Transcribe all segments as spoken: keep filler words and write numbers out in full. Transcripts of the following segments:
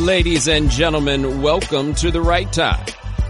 Ladies and gentlemen, welcome to The Right Time.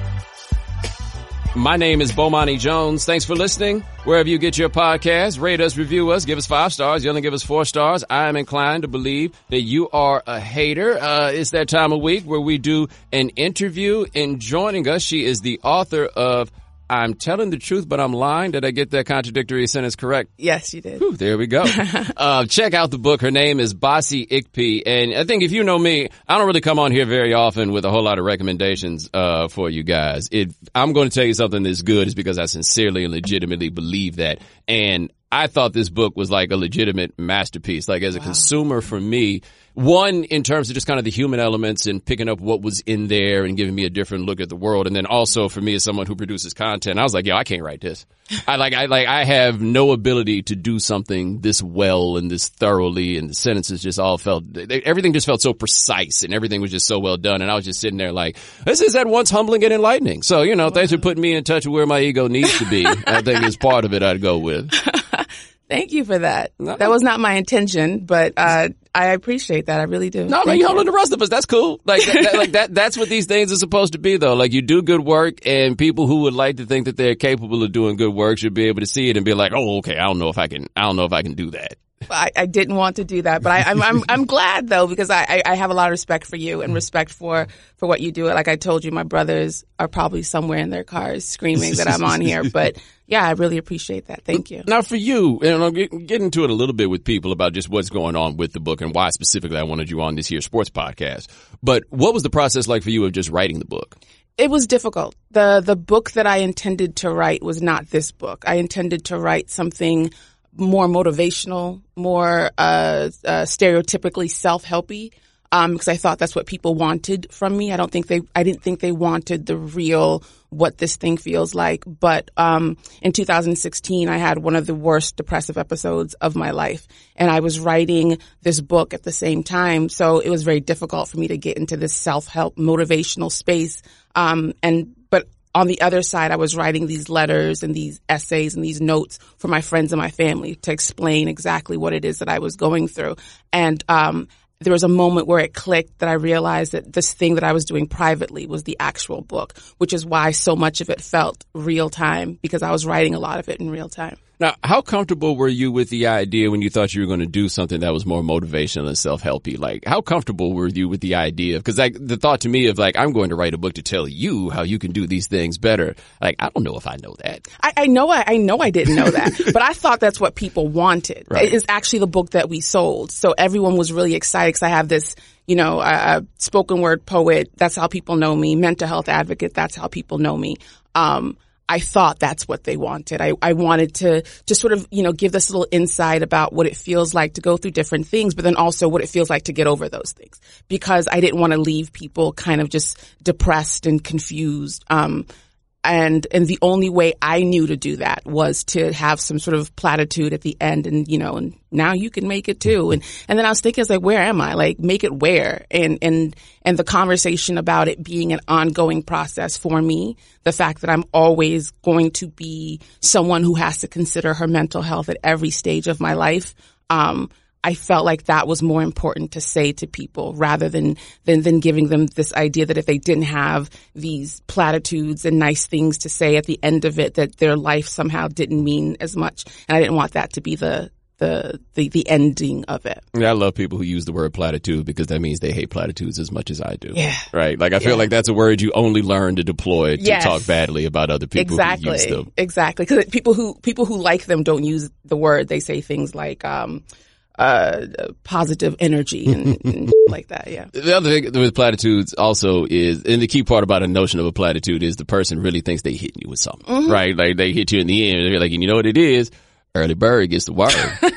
My name is Bomani Jones. Thanks for listening. Wherever you get your podcast, rate us, review us, give us five stars. You only give us four stars. I am inclined to believe that you are a hater. Uh, it's that time of week where we do an interview. And joining us, she is the author of I'm Telling the Truth, But I'm Lying. Did I get that contradictory sentence correct? Yes, you did. Whew, there we go. uh, check out the book. Her name is Bossy Ikpe. And I think if you know me, I don't really come on here very often with a whole lot of recommendations uh for you guys. If I'm going to tell you something that's good, it's because I sincerely and legitimately believe that. And I thought this book was like a legitimate masterpiece. Like as a wow. consumer for me, one, in terms of just kind of the human elements and picking up what was in there and giving me a different look at the world. And then also for me as someone who produces content, I was like, yo, I can't write this. I like, I like, I have no ability to do something this well and this thoroughly. And the sentences just all felt, everything just felt so precise and everything was just so well done. And I was just sitting there like, this is at once humbling and enlightening. So, you know, wow. thanks for putting me in touch with where my ego needs to be. I think it's part of it I'd go with. Thank you for that. No. That was not my intention, but uh I appreciate that. I really do. No, I mean, you're humbling the rest of us. That's cool. Like, that, that, like that. That's what these things are supposed to be, though. Like, you do good work, and people who would like to think that they're capable of doing good work should be able to see it and be like, "Oh, okay, I don't know if I can. I don't know if I can do that." I, I didn't want to do that, but I, I'm I'm I'm glad though because I, I have a lot of respect for you and respect for for what you do. Like I told you, my brothers are probably somewhere in their cars screaming that I'm on here, but yeah, I really appreciate that. Thank you. Now for you, and I'll get, get into it a little bit with people about just what's going on with the book and why specifically I wanted you on this here sports podcast. But what was the process like for you of just writing the book? It was difficult. The the book that I intended to write was not this book. I intended to write something more motivational, more uh, uh stereotypically self-helpy, um, because I thought that's what people wanted from me. I don't think they, I didn't think they wanted the real what this thing feels like. But um in two thousand sixteen, I had one of the worst depressive episodes of my life, and I was writing this book at the same time. So it was very difficult for me to get into this self-help, motivational space. Um, and but. On the other side, I was writing these letters and these essays and these notes for my friends and my family to explain exactly what it is that I was going through. And um there was a moment where it clicked that I realized that this thing that I was doing privately was the actual book, which is why so much of it felt real time, because I was writing a lot of it in real time. Now, how comfortable were you with the idea when you thought you were going to do something that was more motivational and self-helpy? Like, how comfortable were you with the idea? Because like the thought to me of like, I'm going to write a book to tell you how you can do these things better. Like, I don't know if I know that. I, I know I, I know I didn't know that, but I thought that's what people wanted. Right. It's actually the book that we sold. So everyone was really excited because I have this, you know, uh, spoken word poet. That's how people know me. Mental health advocate. That's how people know me. Um, I thought that's what they wanted. I, I wanted to just sort of, you know, give this little insight about what it feels like to go through different things, but then also what it feels like to get over those things, because I didn't want to leave people kind of just depressed and confused. Um, And, and the only way I knew to do that was to have some sort of platitude at the end and, you know, and now you can make it too. And, and then I was thinking, I was like, where am I? Like, make it where? And, and, and the conversation about it being an ongoing process for me, the fact that I'm always going to be someone who has to consider her mental health at every stage of my life, um, I felt like that was more important to say to people rather than, than, than giving them this idea that if they didn't have these platitudes and nice things to say at the end of it, that their life somehow didn't mean as much. And I didn't want that to be the, the, the, the ending of it. Yeah, I love people who use the word platitude because that means they hate platitudes as much as I do. Yeah. Right? Like, I feel yeah. like that's a word you only learn to deploy to yes. talk badly about other people exactly. who use them. Exactly. Because people who, people who like them don't use the word. They say things like, um, Uh, positive energy and, and like that, yeah. The other thing with platitudes also is, and the key part about a notion of a platitude is the person really thinks they hit you with something, mm-hmm. right? Like they hit you in the end, they're like, and you know what it is? Early bird gets the worm.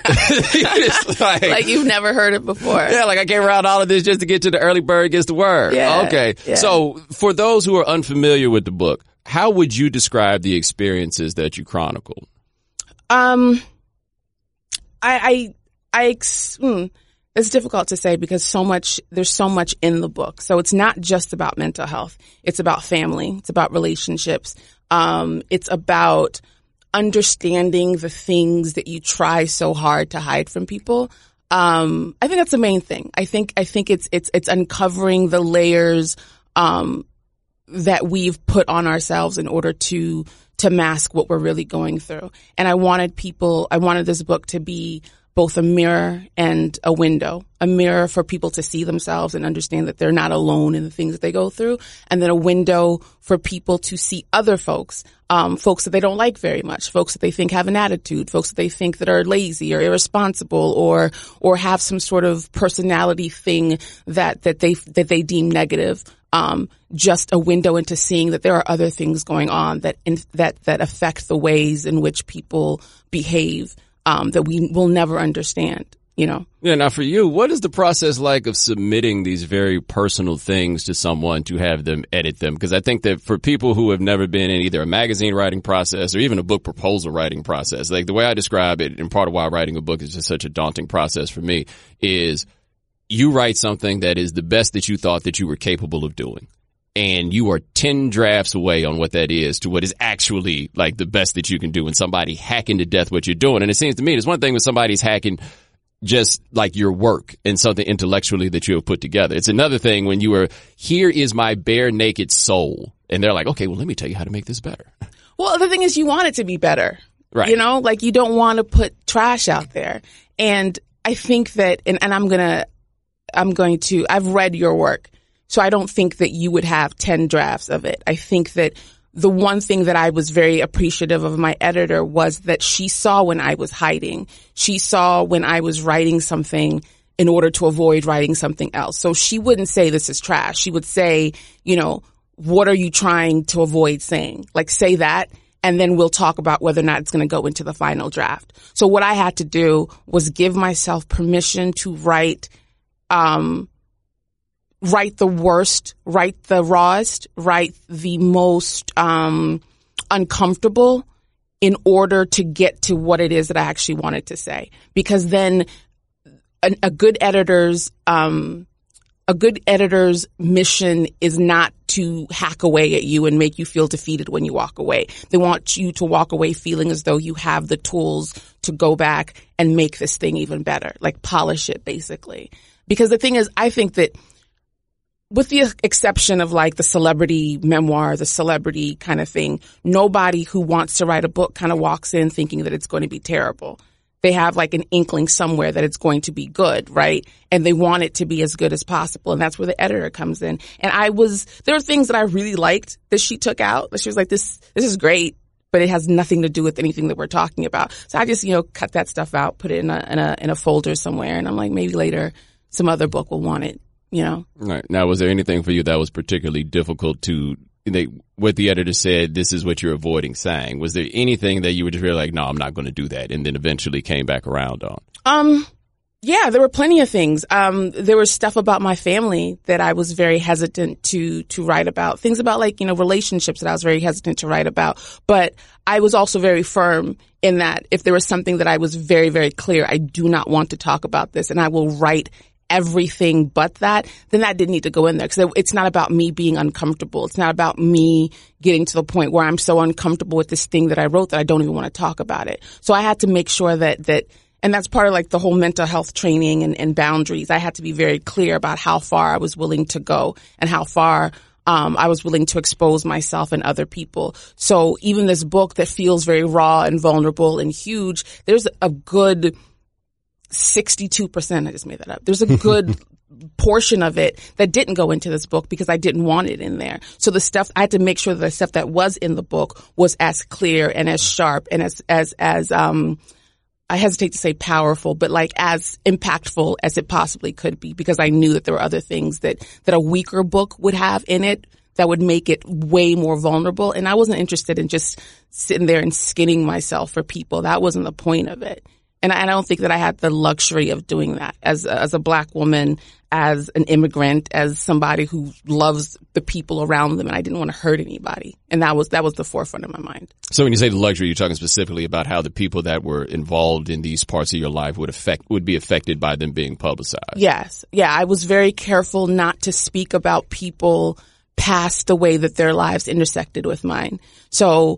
It's like, like you've never heard it before. Yeah, like I came around all of this just to get to the early bird gets the worm. Yeah, okay. Yeah. So for those who are unfamiliar with the book, how would you describe the experiences that you chronicled? Um, I, I, I, mm, it's difficult to say because so much, there's so much in the book. So it's not just about mental health. It's about family. It's about relationships. Um, it's about understanding the things that you try so hard to hide from people. Um, I think that's the main thing. I think, I think it's, it's, it's uncovering the layers, um, that we've put on ourselves in order to, to mask what we're really going through. And I wanted people, I wanted this book to be both a mirror and a window, a mirror for people to see themselves and understand that they're not alone in the things that they go through, and then a window for people to see other folks, um, folks that they don't like very much, folks that they think have an attitude, folks that they think that are lazy or irresponsible or, or have some sort of personality thing that, that they, that they deem negative. Um, just a window into seeing that there are other things going on that, in, that, that affect the ways in which people behave. Um, that we will never understand, you know? Yeah. Now for you, what is the process like of submitting these very personal things to someone to have them edit them? Because I think that for people who have never been in either a magazine writing process or even a book proposal writing process, like the way I describe it, and part of why writing a book is just such a daunting process for me, is you write something that is the best that you thought that you were capable of doing. And you are ten drafts away on what that is to what is actually like the best that you can do, and somebody hacking to death what you're doing. And it seems to me there's one thing when somebody's hacking just like your work and something intellectually that you have put together. It's another thing when you are, here is my bare naked soul. And they're like, okay, well, let me tell you how to make this better. Well, the thing is, you want it to be better. Right. You know, like you don't want to put trash out there. And I think that, and, and I'm going to, I'm going to, I've read your work. So I don't think that you would have ten drafts of it. I think that the one thing that I was very appreciative of my editor was that she saw when I was hiding. She saw when I was writing something in order to avoid writing something else. So she wouldn't say this is trash. She would say, you know, what are you trying to avoid saying? Like, say that, and then we'll talk about whether or not it's going to go into the final draft. So what I had to do was give myself permission to write, um, write the worst, write the rawest, write the most um uncomfortable in order to get to what it is that I actually wanted to say. Because then a, a good editor's um a good editor's mission is not to hack away at you and make you feel defeated when you walk away. They want you to walk away feeling as though you have the tools to go back and make this thing even better, like polish it basically. Because the thing is, I think that with the exception of like the celebrity memoir, the celebrity kind of thing, nobody who wants to write a book kind of walks in thinking that it's going to be terrible. They have like an inkling somewhere that it's going to be good, right? And they want it to be as good as possible. And that's where the editor comes in. And I was, there were things that I really liked that she took out. That she was like, this, this is great, but it has nothing to do with anything that we're talking about. So I just, you know, cut that stuff out, put it in a, in a, in a folder somewhere. And I'm like, maybe later some other book will want it. You know. Right. Now, was there anything for you that was particularly difficult to, they, what the editor said, this is what you're avoiding saying? Was there anything that you were just really like, no, I'm not going to do that, and then eventually came back around on? Um, yeah, there were plenty of things. Um, there was stuff about my family that I was very hesitant to, to write about. Things about like, you know, relationships that I was very hesitant to write about. But I was also very firm in that if there was something that I was very, very clear, I do not want to talk about this, and I will write everything but that, then that didn't need to go in there, because it's not about me being uncomfortable. It's not about me getting to the point where I'm so uncomfortable with this thing that I wrote that I don't even want to talk about it. So I had to make sure that, that, and that's part of like the whole mental health training and, and boundaries. I had to be very clear about how far I was willing to go and how far um I was willing to expose myself and other people. So even this book that feels very raw and vulnerable and huge, there's a good sixty-two percent, I just made that up. There's a good portion of it that didn't go into this book because I didn't want it in there. So the stuff, I had to make sure that the stuff that was in the book was as clear and as sharp and as, as, as, um, I hesitate to say powerful, but like as impactful as it possibly could be, because I knew that there were other things that, that a weaker book would have in it that would make it way more vulnerable. And I wasn't interested in just sitting there and skinning myself for people. That wasn't the point of it. And I don't think that I had the luxury of doing that as a, as a black woman, as an immigrant, as somebody who loves the people around them, and I didn't want to hurt anybody. And that was that was the forefront of my mind. So when you say the luxury, you're talking specifically about how the people that were involved in these parts of your life would affect would be affected by them being publicized. Yes. Yeah, I was very careful not to speak about people past the way that their lives intersected with mine. So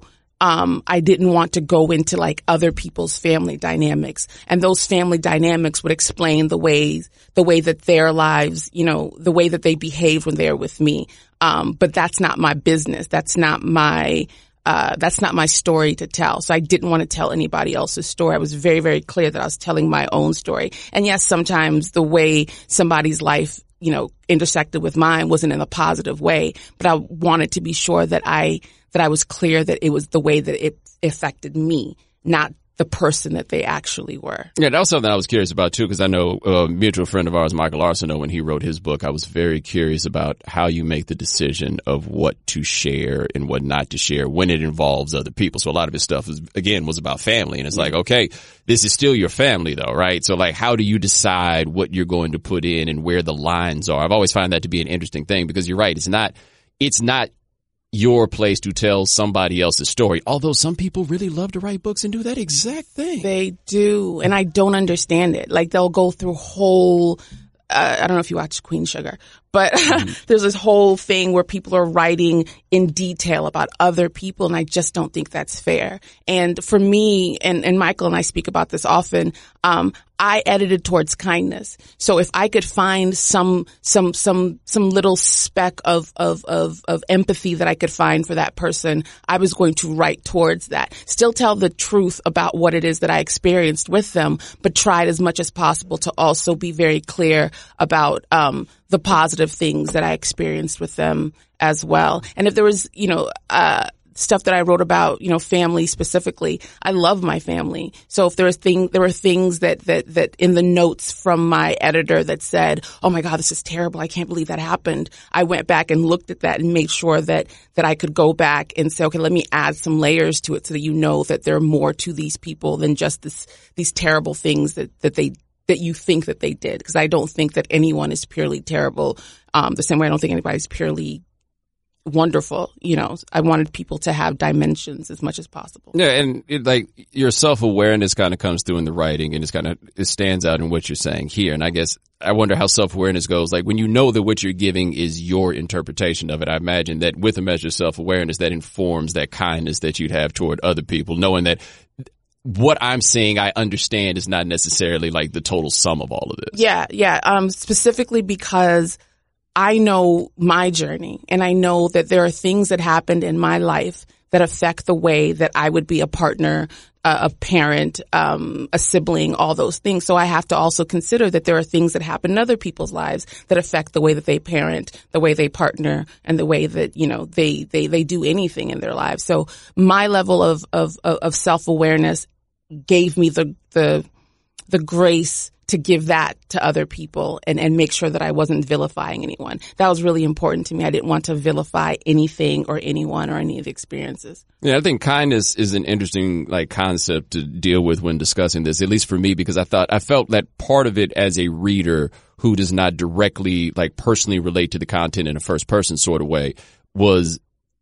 um, I didn't want to go into like other people's family dynamics, and those family dynamics would explain the ways, the way that their lives, you know, the way that they behaved when they're with me. Um, but that's not my business. That's not my, uh, that's not my story to tell. So I didn't want to tell anybody else's story. I was very, very clear that I was telling my own story. And yes, sometimes the way somebody's life, you know, intersected with mine wasn't in a positive way, but I wanted to be sure that I, that I was clear that it was the way that it affected me, not the person that they actually were. Yeah, that was something I was curious about too, because I know a mutual friend of ours, Michael Arsenault, when he wrote his book, I was very curious about how you make the decision of what to share and what not to share when it involves other people. So a lot of his stuff is, again, was about family, and it's like, okay, this is still your family though, right? So like, how do you decide what you're going to put in and where the lines are? I've always found that to be an interesting thing, because you're right, it's not, it's not your place to tell somebody else's story. Although some people really love to write books and do that exact thing. They do. And I don't understand it. Like they'll go through whole, uh, I don't know if you watch Queen Sugar, but mm-hmm. there's this whole thing where people are writing in detail about other people, and I just don't think that's fair. And for me, and, and Michael and I speak about this often, um, I edited towards kindness. So if I could find some, some, some, some little speck of, of, of, of empathy that I could find for that person, I was going to write towards that. Still tell the truth about what it is that I experienced with them, but tried as much as possible to also be very clear about, um, the positive things that I experienced with them as well. And if there was, you know, uh, stuff that I wrote about, you know, family specifically, I love my family. So if there was thing, there were things that, that, that in the notes from my editor that said, oh my God, this is terrible. I can't believe that happened. I went back and looked at that and made sure that, that I could go back and say, okay, let me add some layers to it so that you know that there are more to these people than just this, these terrible things that, that they that you think that they did. Because I don't think that anyone is purely terrible. Um, the same way I don't think anybody's purely wonderful. You know, I wanted people to have dimensions as much as possible. Yeah, and it, like your self-awareness kind of comes through in the writing, and it's kind of, it stands out in what you're saying here. And I guess I wonder how self-awareness goes. Like when you know that what you're giving is your interpretation of it, I imagine that with a measure of self-awareness that informs that kindness that you'd have toward other people, knowing that what I'm saying, I understand, is not necessarily like the total sum of all of this. Yeah, yeah. Um, specifically because I know my journey, and I know that there are things that happened in my life that affect the way that I would be a partner, uh, a parent, um, a sibling, all those things. So I have to also consider that there are things that happen in other people's lives that affect the way that they parent, the way they partner, and the way that, you know, they, they, they do anything in their lives. So my level of, of, of self-awareness gave me the, the, the grace to give that to other people and, and make sure that I wasn't vilifying anyone. That was really important to me. I didn't want to vilify anything or anyone or any of the experiences. Yeah, I think kindness is an interesting like concept to deal with when discussing this, at least for me, because I thought, I felt that part of it as a reader who does not directly like personally relate to the content in a first person sort of way was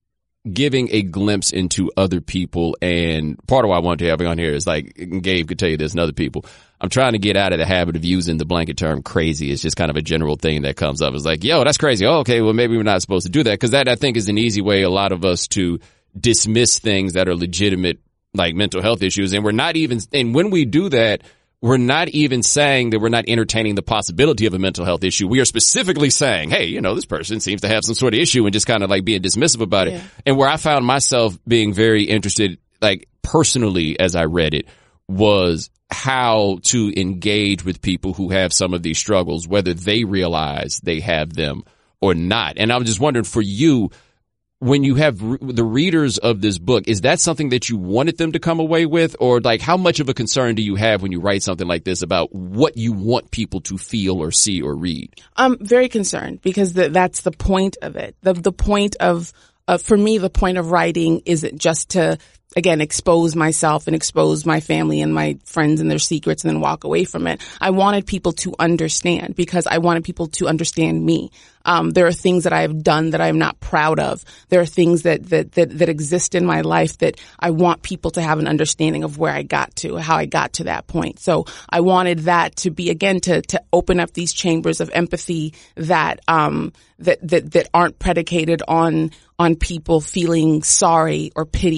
giving a glimpse into other people. And part of why I wanted to have you on here is like, Gabe could tell you this and other people, I'm trying to get out of the habit of using the blanket term crazy. It's just kind of a general thing that comes up. It's like, yo, that's crazy. Oh, okay, well, maybe we're not supposed to do that. Because that, I think, is an easy way a lot of us to dismiss things that are legitimate, like mental health issues. And we're not even, and when we do that, we're not even saying that we're not entertaining the possibility of a mental health issue. We are specifically saying, hey, you know, this person seems to have some sort of issue, and just kind of like being dismissive about it. Yeah. And where I found myself being very interested, like personally, as I read it, was how to engage with people who have some of these struggles, whether they realize they have them or not. And I was just wondering, for you, when you have re- the readers of this book, is that something that you wanted them to come away with? Or like, how much of a concern do you have when you write something like this about what you want people to feel or see or read? I'm very concerned, because the, that's the point of it. The, the point of, uh, for me, the point of writing isn't just to, again, expose myself and expose my family and my friends and their secrets and then walk away from it. I wanted people to understand, because I wanted people to understand me. Um, there are things that I have done that I'm not proud of. There are things that, that, that, that exist in my life that I want people to have an understanding of where I got to, how I got to that point. So I wanted that to be, again, to, to open up these chambers of empathy that, um, that, that, that aren't predicated on, on people feeling sorry or pity.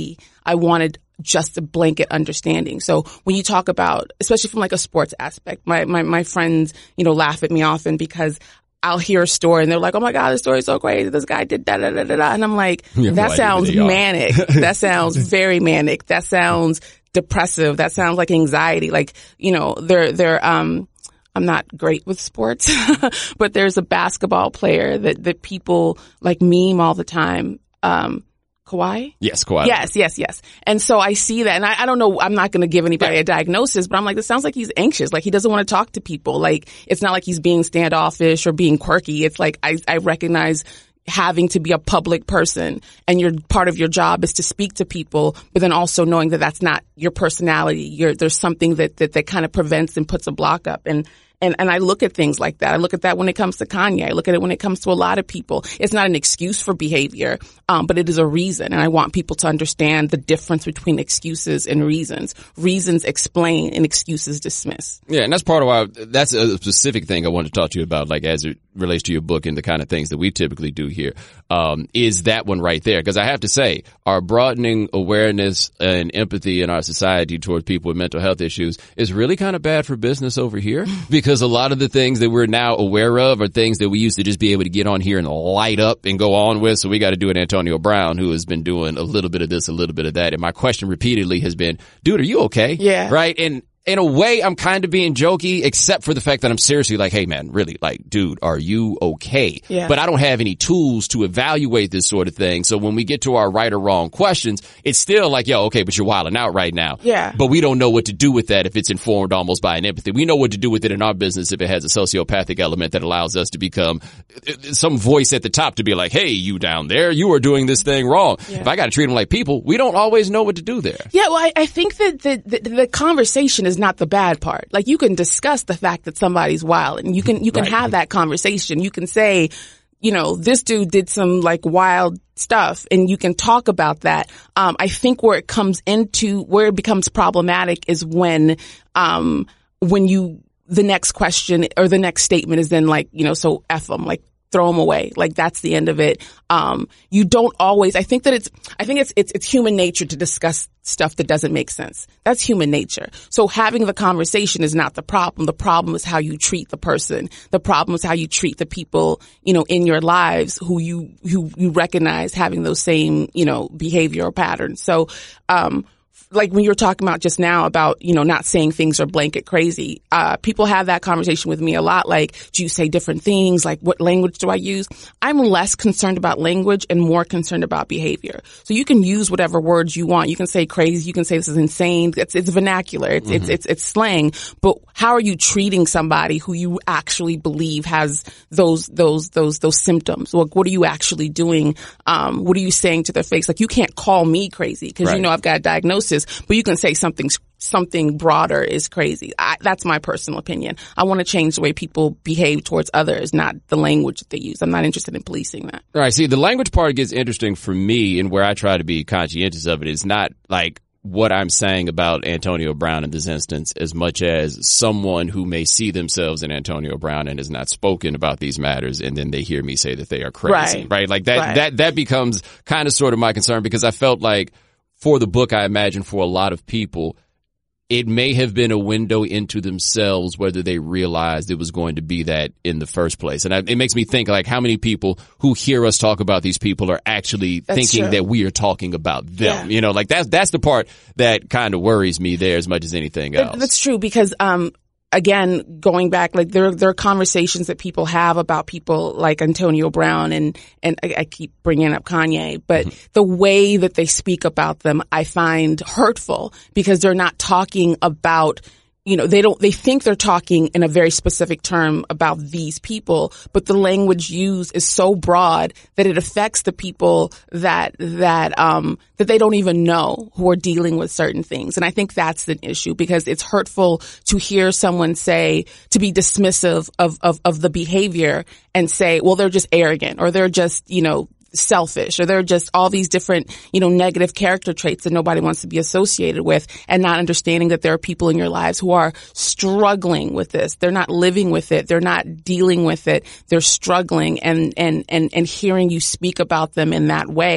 I wanted just a blanket understanding. So when you talk about, especially from like a sports aspect, my, my, my friends, you know, laugh at me often because I'll hear a story and they're like, oh my God, this story is so crazy. This guy did da da da da da. And I'm like, that sounds manic. That sounds very manic. That sounds depressive. That sounds like anxiety. Like, you know, they're, they're, um, I'm not great with sports, but there's a basketball player that, that people like meme all the time. Um, Kawhi? Yes, Kawhi. Yes, yes, yes. And so I see that, and I, I don't know, I'm not going to give anybody yeah. a diagnosis, but I'm like, this sounds like he's anxious. Like, he doesn't want to talk to people. Like, it's not like he's being standoffish or being quirky. It's like, I, I recognize having to be a public person, and your part of your job is to speak to people, but then also knowing that that's not your personality. You're, there's something that, that, that kind of prevents and puts a block up. And And, and I look at things like that. I look at that when it comes to Kanye. I look at it when it comes to a lot of people. It's not an excuse for behavior, um, but it is a reason. And I want people to understand the difference between excuses and reasons. Reasons explain and excuses dismiss. Yeah, and that's part of why, that's a specific thing I wanted to talk to you about, like as it relates to your book and the kind of things that we typically do here, um, is that one right there. Because I have to say, our broadening awareness and empathy in our society towards people with mental health issues is really kind of bad for business over here. Because a lot of the things that we're now aware of are things that we used to just be able to get on here and light up and go on with. So we got to do an Antonio Brown, who has been doing a little bit of this, a little bit of that. And my question repeatedly has been, dude, are you okay? Yeah. Right? And in a way, I'm kind of being jokey, except for the fact that I'm seriously like, hey, man, really, like, dude, are you okay? Yeah. But I don't have any tools to evaluate this sort of thing. So when we get to our right or wrong questions, it's still like, yo, okay, but you're wilding out right now. Yeah. But we don't know what to do with that if it's informed almost by an empathy. We know what to do with it in our business if it has a sociopathic element that allows us to become some voice at the top to be like, hey, you down there, you are doing this thing wrong. Yeah. If I got to treat them like people, we don't always know what to do there. Yeah, well, I, I think that the, the, the conversation is not the bad part. Like, you can discuss the fact that somebody's wild, and you can, you can right. have that conversation. You can say, you know, this dude did some like wild stuff, and you can talk about that. Um, I think where it comes into, where it becomes problematic is when, um, when you, the next question or the next statement is then like, you know, so F them, like, throw them away. Like, that's the end of it. Um, you don't always, I think that it's, I think it's, it's, it's human nature to discuss stuff that doesn't make sense. That's human nature. So having the conversation is not the problem. The problem is how you treat the person. The problem is how you treat the people, you know, in your lives who you, who you recognize having those same, you know, behavioral patterns. So, um, like when you were talking about just now about, you know, not saying things are blanket crazy, uh, people have that conversation with me a lot. Like, do you say different things? Like, what language do I use? I'm less concerned about language and more concerned about behavior. So you can use whatever words you want. You can say crazy. You can say this is insane. It's, it's vernacular. It's, mm-hmm. it's, it's, it's slang. But how are you treating somebody who you actually believe has those, those, those, those symptoms? Like, what are you actually doing? Um, what are you saying to their face? Like, you can't call me crazy because right. you know I've got a diagnosis. But you can say something something broader is crazy. I, that's my personal opinion. I want to change the way people behave towards others, not the language that they use. I'm not interested in policing that. All right. See, the language part gets interesting for me, and where I try to be conscientious of it is not like what I'm saying about Antonio Brown in this instance, as much as someone who may see themselves in Antonio Brown and has not spoken about these matters, and then they hear me say that they are crazy. Right. Right? Like that, right. that, that becomes kind of sort of my concern, because I felt like for the book, I imagine for a lot of people, it may have been a window into themselves, whether they realized it was going to be that in the first place. And I, it makes me think, like, how many people who hear us talk about these people are actually that's thinking true. That we are talking about them. Yeah. You know, like that's, that's the part that kind of worries me there as much as anything else. That's true, because, um, again, going back, like there, there are conversations that people have about people like Antonio Brown, and, and I, I keep bringing up Kanye, but mm-hmm. the way that they speak about them, I find hurtful, because they're not talking about, you know, they don't, they think they're talking in a very specific term about these people, but the language used is so broad that it affects the people that, that, um, that they don't even know who are dealing with certain things. And I think that's the issue, because it's hurtful to hear someone say, to be dismissive of, of, of the behavior and say, well, they're just arrogant, or they're just, you know, selfish, or they're just all these different, you know, negative character traits that nobody wants to be associated with, and not understanding that there are people in your lives who are struggling with this. They're not living with it. They're not dealing with it. They're struggling, and, and, and, and hearing you speak about them in that way,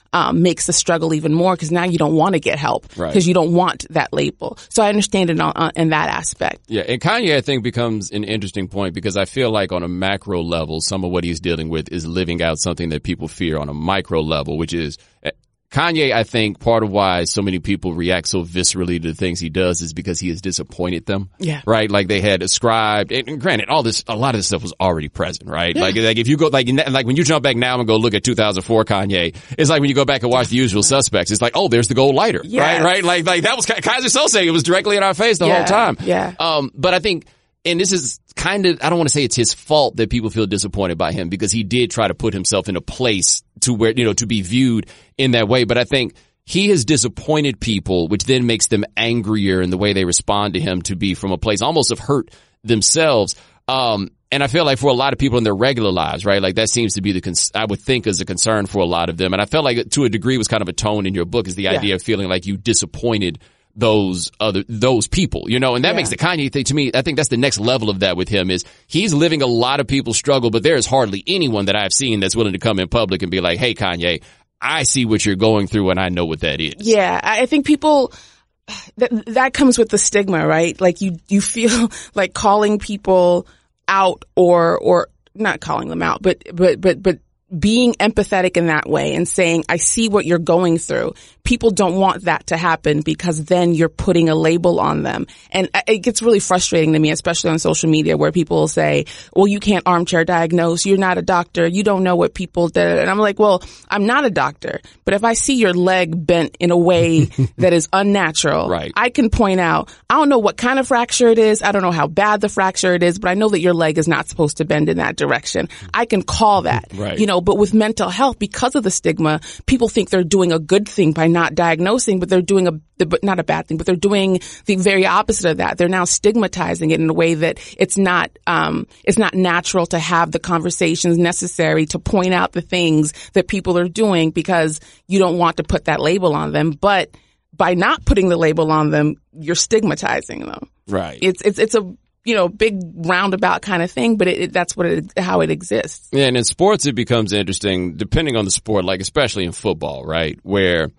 um, makes the struggle even more because now you don't want to get help because Right. you don't want that label. So I understand it on, on, in that aspect. Yeah, and Kanye, I think, becomes an interesting point because I feel like on a macro level, some of what he's dealing with is living out something that people fear on a micro level, which is Kanye. I think part of why so many people react so viscerally to the things he does is because he has disappointed them. Yeah. Right? Like they had ascribed, and granted, all this, a lot of this stuff was already present, right? Yeah. Like, like if you go, like, like when you jump back now and go look at two thousand four Kanye, it's like when you go back and watch The Usual Suspects, it's like, oh, there's the gold lighter. Yes. Right? Right? Like, like that was Kaiser Sose. It was directly in our face the Yeah. whole time. Yeah. Um, but I think, and this is kind of, I don't want to say it's his fault that people feel disappointed by him because he did try to put himself in a place to where, you know, to be viewed in that way. But I think he has disappointed people, which then makes them angrier in the way they respond to him to be from a place almost of hurt themselves. Um, and I feel like for a lot of people in their regular lives, right, like that seems to be the, cons- I would think is a concern for a lot of them. And I felt like to a degree was kind of a tone in your book is the Yeah. idea of feeling like you disappointed those other, those people, you know, and that Yeah. makes the Kanye thing to me, I think that's the next level of that with him is he's living a lot of people's struggle, but there is hardly anyone that I've seen that's willing to come in public and be like, hey, Kanye, I see what you're going through and I know what that is. Yeah, I think people, that, that comes with the stigma, right? Like you, you feel like calling people out or, or not calling them out, but, but, but, but being empathetic in that way and saying, I see what you're going through. People don't want that to happen because then you're putting a label on them. And it gets really frustrating to me, especially on social media where people will say, well, you can't armchair diagnose. You're not a doctor. You don't know what people did. And I'm like, well, I'm not a doctor, but if I see your leg bent in a way that is unnatural, right. I can point out, I don't know what kind of fracture it is. I don't know how bad the fracture it is, but I know that your leg is not supposed to bend in that direction. I can call that, right. you know, but with mental health, because of the stigma, people think they're doing a good thing by not diagnosing, but they're doing a, but not a bad thing, but they're doing the very opposite of that. They're now stigmatizing it in a way that it's not, um, it's not natural to have the conversations necessary to point out the things that people are doing because you don't want to put that label on them. But by not putting the label on them, you're stigmatizing them. Right. It's, it's, it's a, you know, big roundabout kind of thing, but it, it, that's what it, how it exists. Yeah, and in sports it becomes interesting depending on the sport, like especially in football, right? Where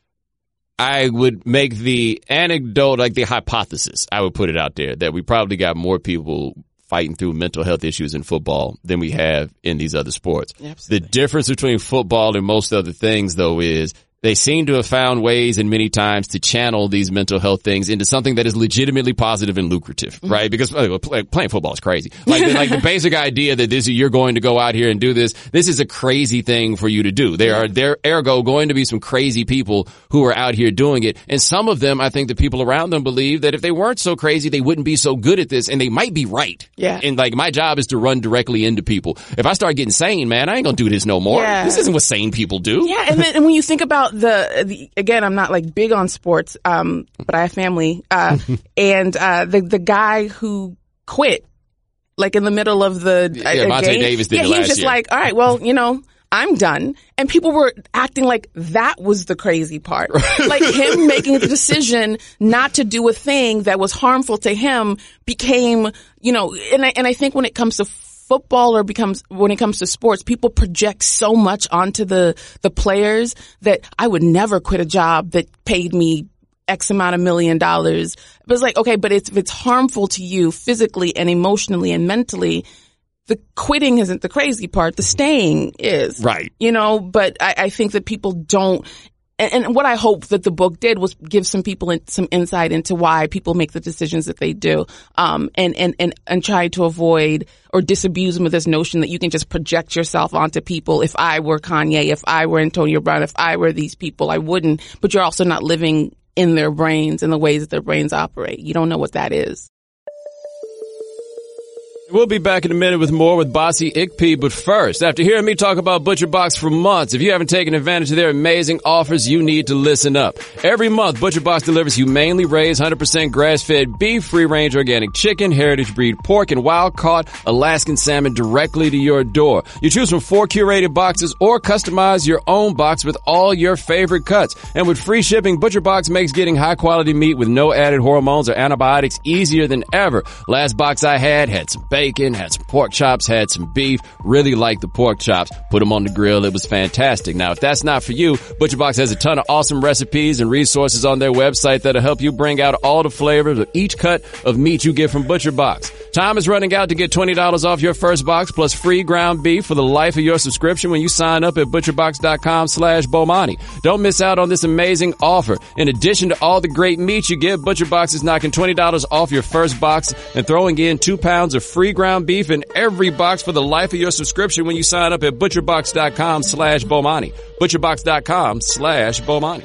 I would make the anecdote, like the hypothesis, I would put it out there that we probably got more people fighting through mental health issues in football than we have in these other sports. Absolutely. The difference between football and most other things, though, is they seem to have found ways and many times to channel these mental health things into something that is legitimately positive and lucrative, mm-hmm. right? Because uh, play, playing football is crazy. Like, the, like the basic idea that this you're going to go out here and do this, this is a crazy thing for you to do. There are there ergo going to be some crazy people who are out here doing it, and some of them, I think, the people around them believe that if they weren't so crazy, they wouldn't be so good at this, and they might be right. Yeah. And like my job is to run directly into people. If I start getting sane, man, I ain't gonna do this no more. Yeah. This isn't what sane people do. Yeah, and then and when you think about the, the again, I'm not like big on sports, um, but I have family, uh, and uh, the the guy who quit, like in the middle of the Yeah, uh, Monte game, Davis did yeah, it he was last just year. like, all right, well, you know, I'm done, and people were acting like that was the crazy part, like him making the decision not to do a thing that was harmful to him became, you know, and I and I think when it comes to football or becomes when it comes to sports, people project so much onto the the players that I would never quit a job that paid me X amount of million dollars. But it's like, okay, but it's, if it's harmful to you physically and emotionally and mentally, the quitting isn't the crazy part. The staying is. Right. You know, but I, I think that people don't. And, and what I hope that the book did was give some people in, some insight into why people make the decisions that they do, um, and, and, and, and try to avoid or disabuse them of this notion that you can just project yourself onto people. If I were Kanye, if I were Antonio Brown, if I were these people, I wouldn't. But you're also not living in their brains and the ways that their brains operate. You don't know what that is. We'll be back in a minute with more with Bossy Ikpe, but first, after hearing me talk about ButcherBox for months, if you haven't taken advantage of their amazing offers, you need to listen up. Every month, ButcherBox delivers humanely raised, one hundred percent grass-fed beef, free-range organic chicken, heritage breed pork, and wild-caught Alaskan salmon directly to your door. You choose from four curated boxes or customize your own box with all your favorite cuts. And with free shipping, ButcherBox makes getting high-quality meat with no added hormones or antibiotics easier than ever. Last box I had had some bacon, bacon, had some pork chops, had some beef. Really liked the pork chops. Put them on the grill. It was fantastic. Now, if that's not for you, ButcherBox has a ton of awesome recipes and resources on their website that'll help you bring out all the flavors of each cut of meat you get from ButcherBox. Time is running out to get twenty dollars off your first box plus free ground beef for the life of your subscription when you sign up at butcherbox.com slash Bomani. Don't miss out on this amazing offer. In addition to all the great meat you get, ButcherBox is knocking twenty dollars off your first box and throwing in two pounds of free ground beef in every box for the life of your subscription when you sign up at butcherbox.com slash Bomani. butcherbox.com slash Bomani.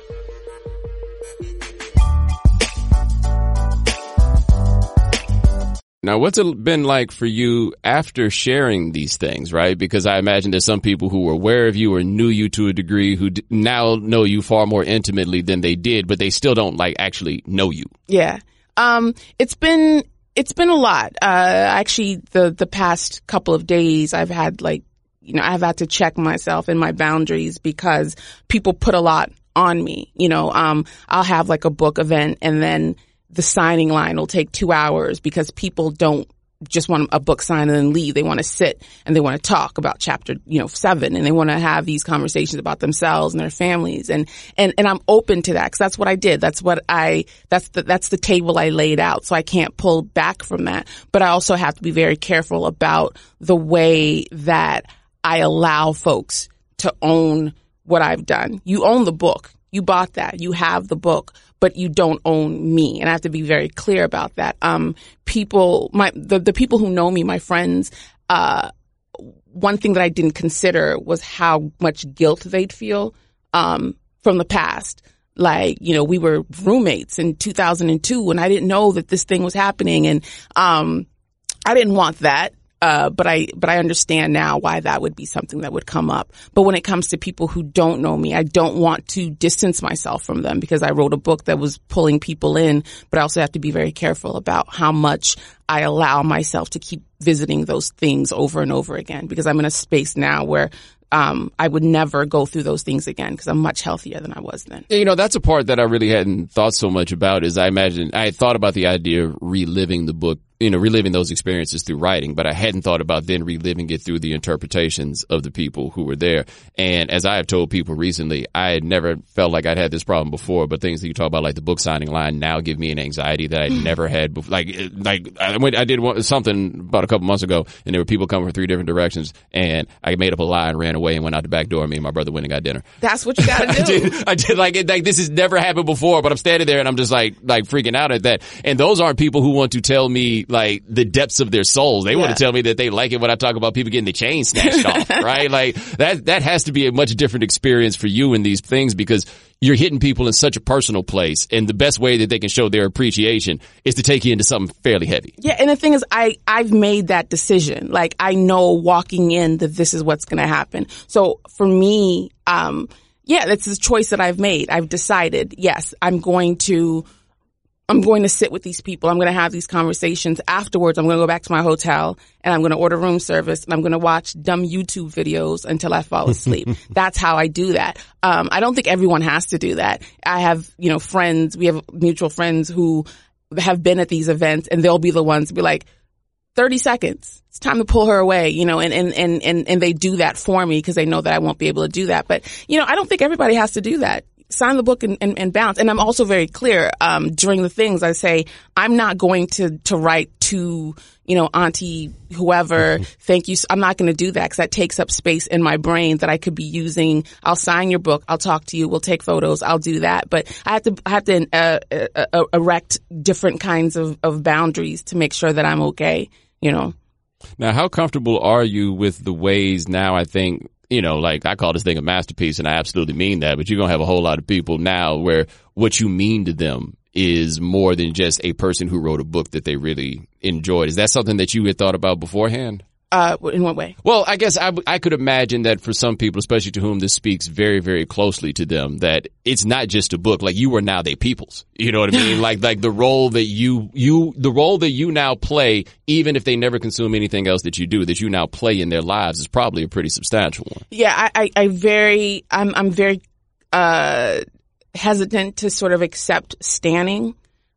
Now, what's it been like for you after sharing these things, right? Because I imagine there's some people who were aware of you or knew you to a degree who d- now know you far more intimately than they did, but they still don't like actually know you. Yeah. Um, it's been, it's been a lot. Uh, actually the, the past couple of days I've had like, you know, I've had to check myself and my boundaries because people put a lot on me. You know, um, I'll have like a book event and then the signing line will take two hours because people don't just want a book signed and then leave. They want to sit and they want to talk about chapter, you know, seven, and they want to have these conversations about themselves and their families. And, and, and I'm open to that because that's what I did. That's what I, that's the, that's the table I laid out. So I can't pull back from that. But I also have to be very careful about the way that I allow folks to own what I've done. You own the book. You bought that. You have the book, but you don't own me. And I have to be very clear about that. Um, people, my, the, the people who know me, my friends, uh, one thing that I didn't consider was how much guilt they'd feel, um, from the past. Like, you know, we were roommates in two thousand two and I didn't know that this thing was happening. And, um, I didn't want that. Uh, but I, but I understand now why that would be something that would come up. But when it comes to people who don't know me, I don't want to distance myself from them because I wrote a book that was pulling people in, but I also have to be very careful about how much I allow myself to keep visiting those things over and over again because I'm in a space now where Um, I would never go through those things again because I'm much healthier than I was then. You know, that's a part that I really hadn't thought so much about is I imagine I had thought about the idea of reliving the book, you know, reliving those experiences through writing, but I hadn't thought about then reliving it through the interpretations of the people who were there. And as I have told people recently, I had never felt like I'd had this problem before, but things that you talk about like the book signing line now give me an anxiety that I'd never had before. Like, like I went, I did one, something about a couple months ago and there were people coming from three different directions and I made up a lie and ran away and went out the back door. Me and my brother went and got dinner. That's what you gotta do. I did, I did like it, like this has never happened before, but I'm standing there and I'm just like, like freaking out at that. And those aren't people who want to tell me like the depths of their souls. They yeah. want to tell me that they like it when I talk about people getting the chain snatched off, right? Like that, that has to be a much different experience for you in these things because you're hitting people in such a personal place. And the best way that they can show their appreciation is to take you into something fairly heavy. Yeah. And the thing is, I, I've made that decision. Like I know walking in that this is what's going to happen. So for me, um, yeah, that's a choice that I've made. I've decided, yes, I'm going to I'm going to sit with these people. I'm going to have these conversations. Afterwards, I'm going to go back to my hotel and I'm going to order room service and I'm going to watch dumb YouTube videos until I fall asleep. That's how I do that. Um, I don't think everyone has to do that. I have, you know, friends, we have mutual friends who have been at these events and they'll be the ones to be like, thirty seconds. It's time to pull her away, you know, and, and, and, and, and they do that for me because they know that I won't be able to do that. But, you know, I don't think everybody has to do that. Sign the book and, and, and bounce. And I'm also very clear, um, during the things I say, I'm not going to, to write to, you know, auntie, whoever, thank you. I'm not going to do that because that takes up space in my brain that I could be using. I'll sign your book. I'll talk to you. We'll take photos. I'll do that. But I have to, I have to, uh, uh, uh, erect different kinds of, of boundaries to make sure that I'm okay, you know. Now, how comfortable are you with the ways now, I think, you know, like I call this thing a masterpiece and I absolutely mean that, but you're going to have a whole lot of people now where what you mean to them is more than just a person who wrote a book that they really enjoyed. Is that something that you had thought about beforehand? Uh, in what way? Well, I guess I, I could imagine that for some people, especially to whom this speaks very, very closely to them, that it's not just a book. Like you are now their peoples. You know what I mean? like, like the role that you, you, the role that you now play, even if they never consume anything else that you do, that you now play in their lives is probably a pretty substantial one. Yeah, I, I, I very, I'm, I'm very, uh, hesitant to sort of accept standing.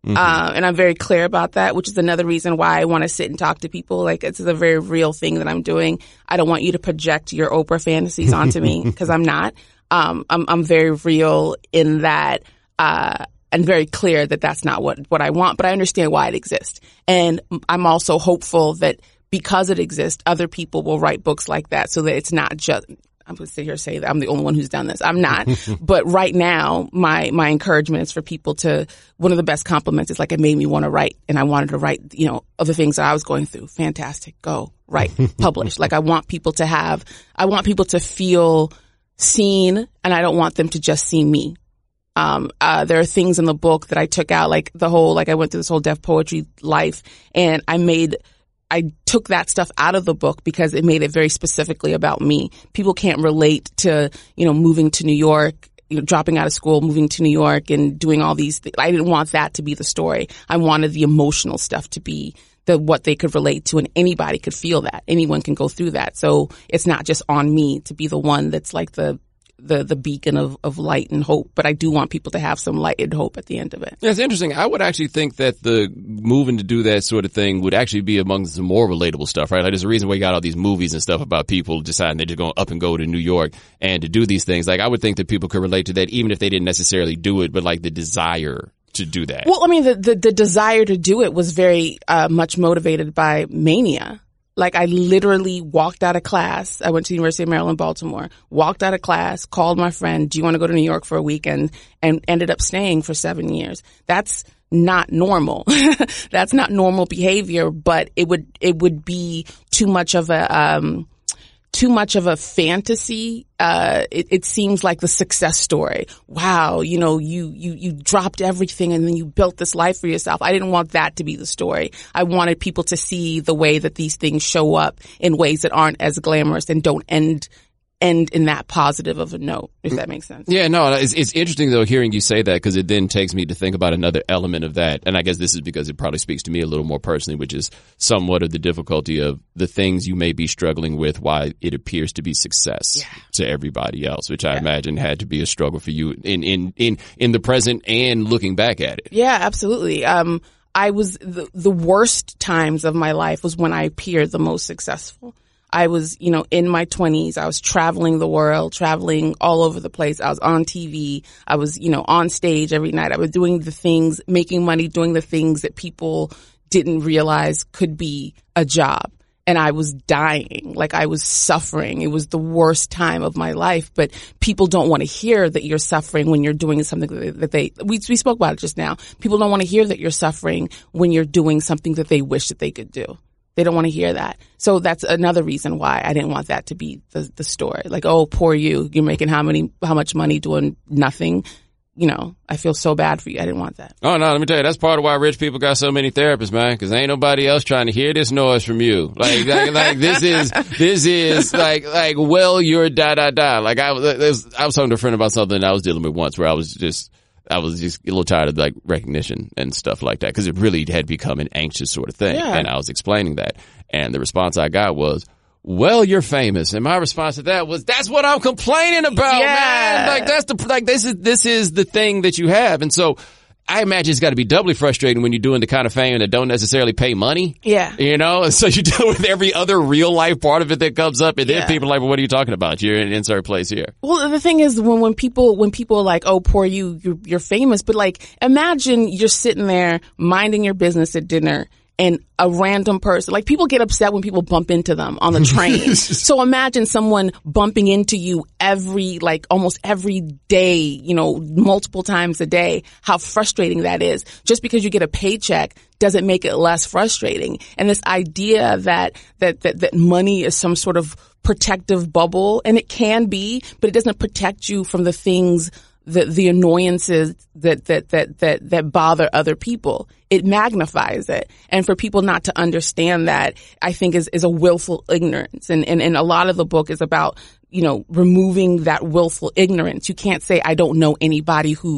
Mm-hmm. Uh, and I'm very clear about that, which is another reason why I want to sit and talk to people. Like, it's a very real thing that I'm doing. I don't want you to project your Oprah fantasies onto me, because I'm not. Um, I'm, I'm very real in that, uh, and very clear that that's not what, what I want, but I understand why it exists. And I'm also hopeful that because it exists, other people will write books like that, so that it's not just, I'm going to sit here and say that I'm the only one who's done this. I'm not. But right now, my, my encouragement is for people to, one of the best compliments is like, it made me want to write, and I wanted to write, you know, other things that I was going through. Fantastic. Go, write, publish. Like, I want people to have, I want people to feel seen, and I don't want them to just see me. Um, uh, there are things in the book that I took out, like the whole, like I went through this whole Def Poetry life, and I made, I took that stuff out of the book because it made it very specifically about me. People can't relate to, you know, moving to New York, you know, dropping out of school, moving to New York and doing all these things. I didn't want that to be the story. I wanted the emotional stuff to be the, what they could relate to, and anybody could feel that. Anyone can go through that. So it's not just on me to be the one that's like the, the, the beacon of, of light and hope, but I do want people to have some light and hope at the end of it. Yeah, it's interesting. I would actually think that the moving to do that sort of thing would actually be among some more relatable stuff, right? Like, there's a reason why you got all these movies and stuff about people deciding they're just going to up and go to New York and to do these things. Like, I would think that people could relate to that even if they didn't necessarily do it, but like the desire to do that. Well, I mean, the, the, the desire to do it was very uh, much motivated by mania. Like, I literally walked out of class. I went to the University of Maryland, Baltimore, walked out of class, called my friend, do you want to go to New York for a weekend? And ended up staying for seven years. That's not normal. That's not normal behavior, but it would, it would be too much of a, um, too much of a fantasy. Uh, it, it seems like the success story. Wow, you know, you, you, you dropped everything and then you built this life for yourself. I didn't want that to be the story. I wanted people to see the way that these things show up in ways that aren't as glamorous and don't end end in that positive of a note, if that makes sense. Yeah, no, it's, it's interesting though hearing you say that, because it then takes me to think about another element of that. And I guess this is because it probably speaks to me a little more personally, which is somewhat of the difficulty of the things you may be struggling with, why it appears to be success yeah. to everybody else, which I yeah. imagine had to be a struggle for you in, in, in, in the present and looking back at it. Yeah, absolutely. Um, I was, the, the worst times of my life was when I appeared the most successful. I was, you know, in my twenties. I was traveling the world, traveling all over the place. I was on T V. I was, you know, on stage every night. I was doing the things, making money, doing the things that people didn't realize could be a job. And I was dying. Like, I was suffering. It was the worst time of my life. But people don't want to hear that you're suffering when you're doing something that they, that they we, we spoke about it just now. People don't want to hear that you're suffering when you're doing something that they wish that they could do. They don't want to hear that. So that's another reason why I didn't want that to be the, the story. Like, oh, poor you. You're making how many, how much money doing nothing? You know, I feel so bad for you. I didn't want that. Oh, no, let me tell you, that's part of why rich people got so many therapists, man, because ain't nobody else trying to hear this noise from you. Like, like, like this is, this is like, like, well, you're da, da, da. Like, I was, I was talking to a friend about something I was dealing with once where I was just, I was just a little tired of like recognition and stuff like that, because it really had become an anxious sort of thing. Yeah. And I was explaining that. And the response I got was, well, you're famous. And my response to that was, that's what I'm complaining about, yeah. man. Like, that's the, like, this is, this is the thing that you have. And so I imagine it's got to be doubly frustrating when you're doing the kind of fame that don't necessarily pay money. Yeah. You know, and so you deal with every other real life part of it that comes up. And then yeah. people are like, well, what are you talking about? You're in an insert place here. Well, the thing is, when, when people, when people are like, oh, poor you, you're, you're famous. But like, imagine you're sitting there minding your business at dinner, and a random person, like, people get upset when people bump into them on the train. So imagine someone bumping into you every, like, almost every day, you know, multiple times a day, how frustrating that is. Just because you get a paycheck doesn't make it less frustrating. And this idea that, that, that, that money is some sort of protective bubble, and it can be, but it doesn't protect you from the things, the, the annoyances that, that, that, that, that bother other people. It magnifies it. And for people not to understand that, I think is, is a willful ignorance. And, and, and a lot of the book is about, you know, removing that willful ignorance. You can't say, I don't know anybody who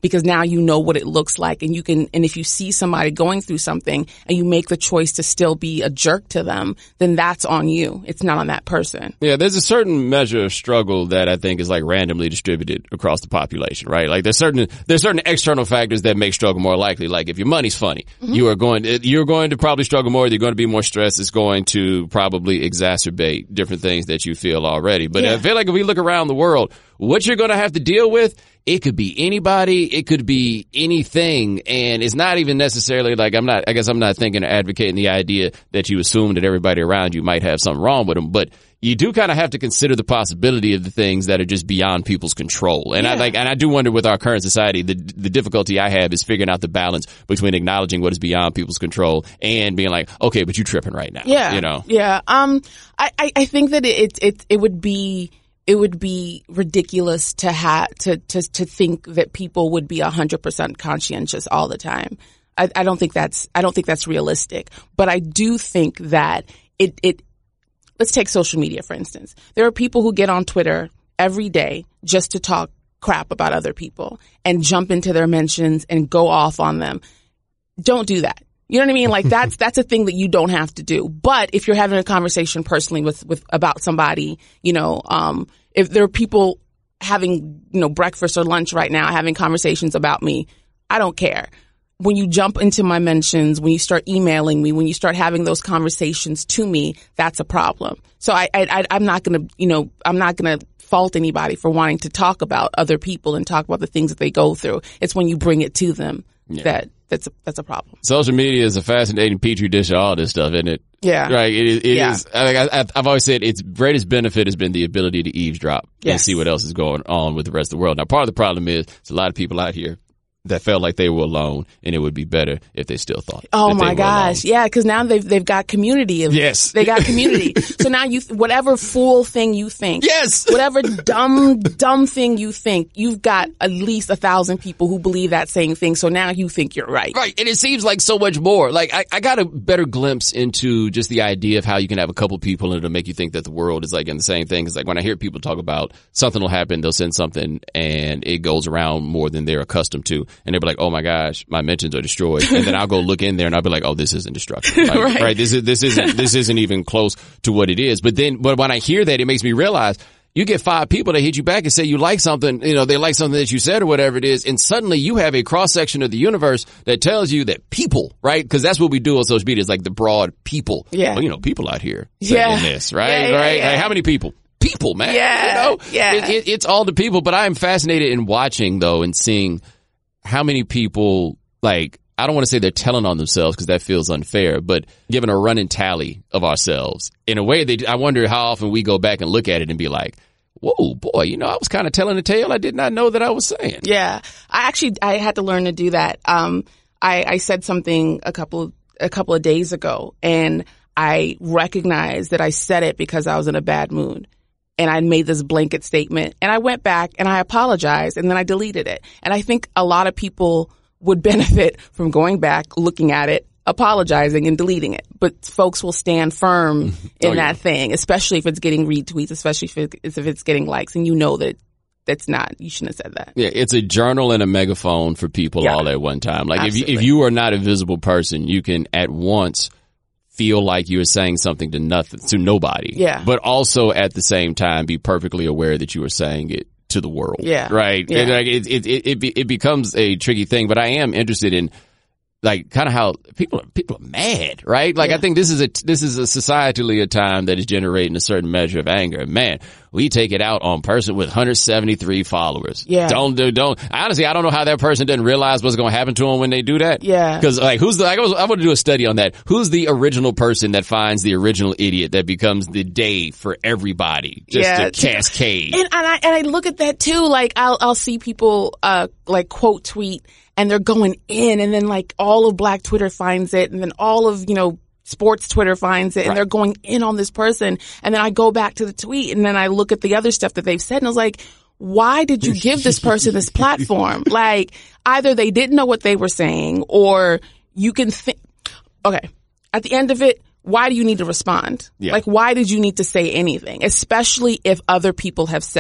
because now you know what it looks like, and you can, and if you see somebody going through something and you make the choice to still be a jerk to them, then that's on you. It's not on that person. Yeah, there's a certain measure of struggle that I think is like randomly distributed across the population, right? Like there's certain there's certain external factors that make struggle more likely. Like if your money's funny, mm-hmm. you are going to, you're going to probably struggle more. You're going to be more stressed. It's going to probably exacerbate different things that you feel already. But yeah. I feel like if we look around the world, what you're going to have to deal with, it could be anybody, it could be anything, and it's not even necessarily like I'm not, I guess I'm not thinking or advocating the idea that you assume that everybody around you might have something wrong with them, but you do kind of have to consider the possibility of the things that are just beyond people's control. And yeah. I like, and I do wonder with our current society, the the difficulty I have is figuring out the balance between acknowledging what is beyond people's control and being like, okay, but you tripping right now. Yeah. You know? Yeah. Um, I, I, I think that it, it, it would be, it would be ridiculous to have, to, to, to think that people would be a hundred percent conscientious all the time. I, I don't think that's, I don't think that's realistic, but I do think that it, it, let's take social media, for instance. There are people who get on Twitter every day just to talk crap about other people and jump into their mentions and go off on them. Don't do that. You know what I mean? Like that's, that's a thing that you don't have to do. But if you're having a conversation personally with, with, about somebody, you know, um, if there are people having, you know, breakfast or lunch right now having conversations about me, I don't care. When you jump into my mentions, when you start emailing me, when you start having those conversations to me, that's a problem. So I, I, I'm not going to, you know, I'm not going to fault anybody for wanting to talk about other people and talk about the things that they go through. It's when you bring it to them yeah. that that's a, that's a problem. Social media is a fascinating petri dish of all this stuff, isn't it? Yeah. Right. It, it yeah. is. I, I, I've always said its greatest benefit has been the ability to eavesdrop yes. and see what else is going on with the rest of the world. Now, part of the problem is there's a lot of people out here that felt like they were alone, and it would be better if they still thought. Oh my gosh, yeah, because now they've they've got community. Of, yes, they got community. So now you, whatever fool thing you think, yes, whatever dumb dumb thing you think, you've got at least a thousand people who believe that same thing. So now you think you're right, right? And it seems like so much more. Like I, I got a better glimpse into just the idea of how you can have a couple people and it'll make you think that the world is like in the same thing. It's like when I hear people talk about something will happen, they'll send something and it goes around more than they're accustomed to, and they'll be like, oh my God. Gosh, my mentions are destroyed, and then I'll go look in there and I'll be like, oh, this isn't destruction, like, right. right? This is this isn't this isn't even close to what it is. But then, but when I hear that, it makes me realize you get five people that hit you back and say you like something, you know, they like something that you said or whatever it is, and suddenly you have a cross section of the universe that tells you that people, right? Because that's what we do on social media, is like the broad people. Yeah, well, you know, people out here saying yeah. this, right? Yeah, yeah, right? Yeah. Like, how many people? People, man. Yeah, you know, yeah. It, it, it's all the people. But I am fascinated in watching though and seeing how many people. Like, I don't want to say they're telling on themselves because that feels unfair, but given a running tally of ourselves, in a way, they, I wonder how often we go back and look at it and be like, whoa, boy, you know, I was kind of telling a tale I did not know that I was saying. Yeah. I actually, I had to learn to do that. Um, I, I said something a couple, a couple of days ago, and I recognized that I said it because I was in a bad mood. And I made this blanket statement, and I went back and I apologized, and then I deleted it. And I think a lot of people would benefit from going back, looking at it, apologizing, and deleting it. But folks will stand firm in oh, yeah. that thing, especially if it's getting retweets, especially if, it, if it's getting likes, and you know that that's not, you shouldn't have said that. Yeah, it's a journal and a megaphone for people yeah. all at one time. Like if you, if you are not a visible person, you can at once feel like you are saying something to nothing, to nobody. Yeah. But also at the same time be perfectly aware that you are saying it to the world. Yeah. Right. Yeah. It, like it, it, it, it, be, it becomes a tricky thing, but I am interested in like kind of how people are, people are mad, right? Like yeah. I think this is a, this is a societally a time that is generating a certain measure of anger. Man, we take it out on person with one hundred seventy-three followers. Yeah. Don't do, don't, honestly, I don't know how that person doesn't realize what's going to happen to them when they do that. Yeah. Cause like who's the, I, was, I want to do a study on that. Who's the original person that finds the original idiot that becomes the day for everybody just yeah. to cascade? And, and I, and I look at that too. Like I'll, I'll see people, uh, like quote tweet, and they're going in, and then like all of Black Twitter finds it, and then all of, you know, sports Twitter finds it, and right. they're going in on this person. And then I go back to the tweet, and then I look at the other stuff that they've said, and I was like, why did you give this person this platform? Like, either they didn't know what they were saying, or you can think, okay, at the end of it, why do you need to respond? Yeah. Like, why did you need to say anything? Especially if other people have said it.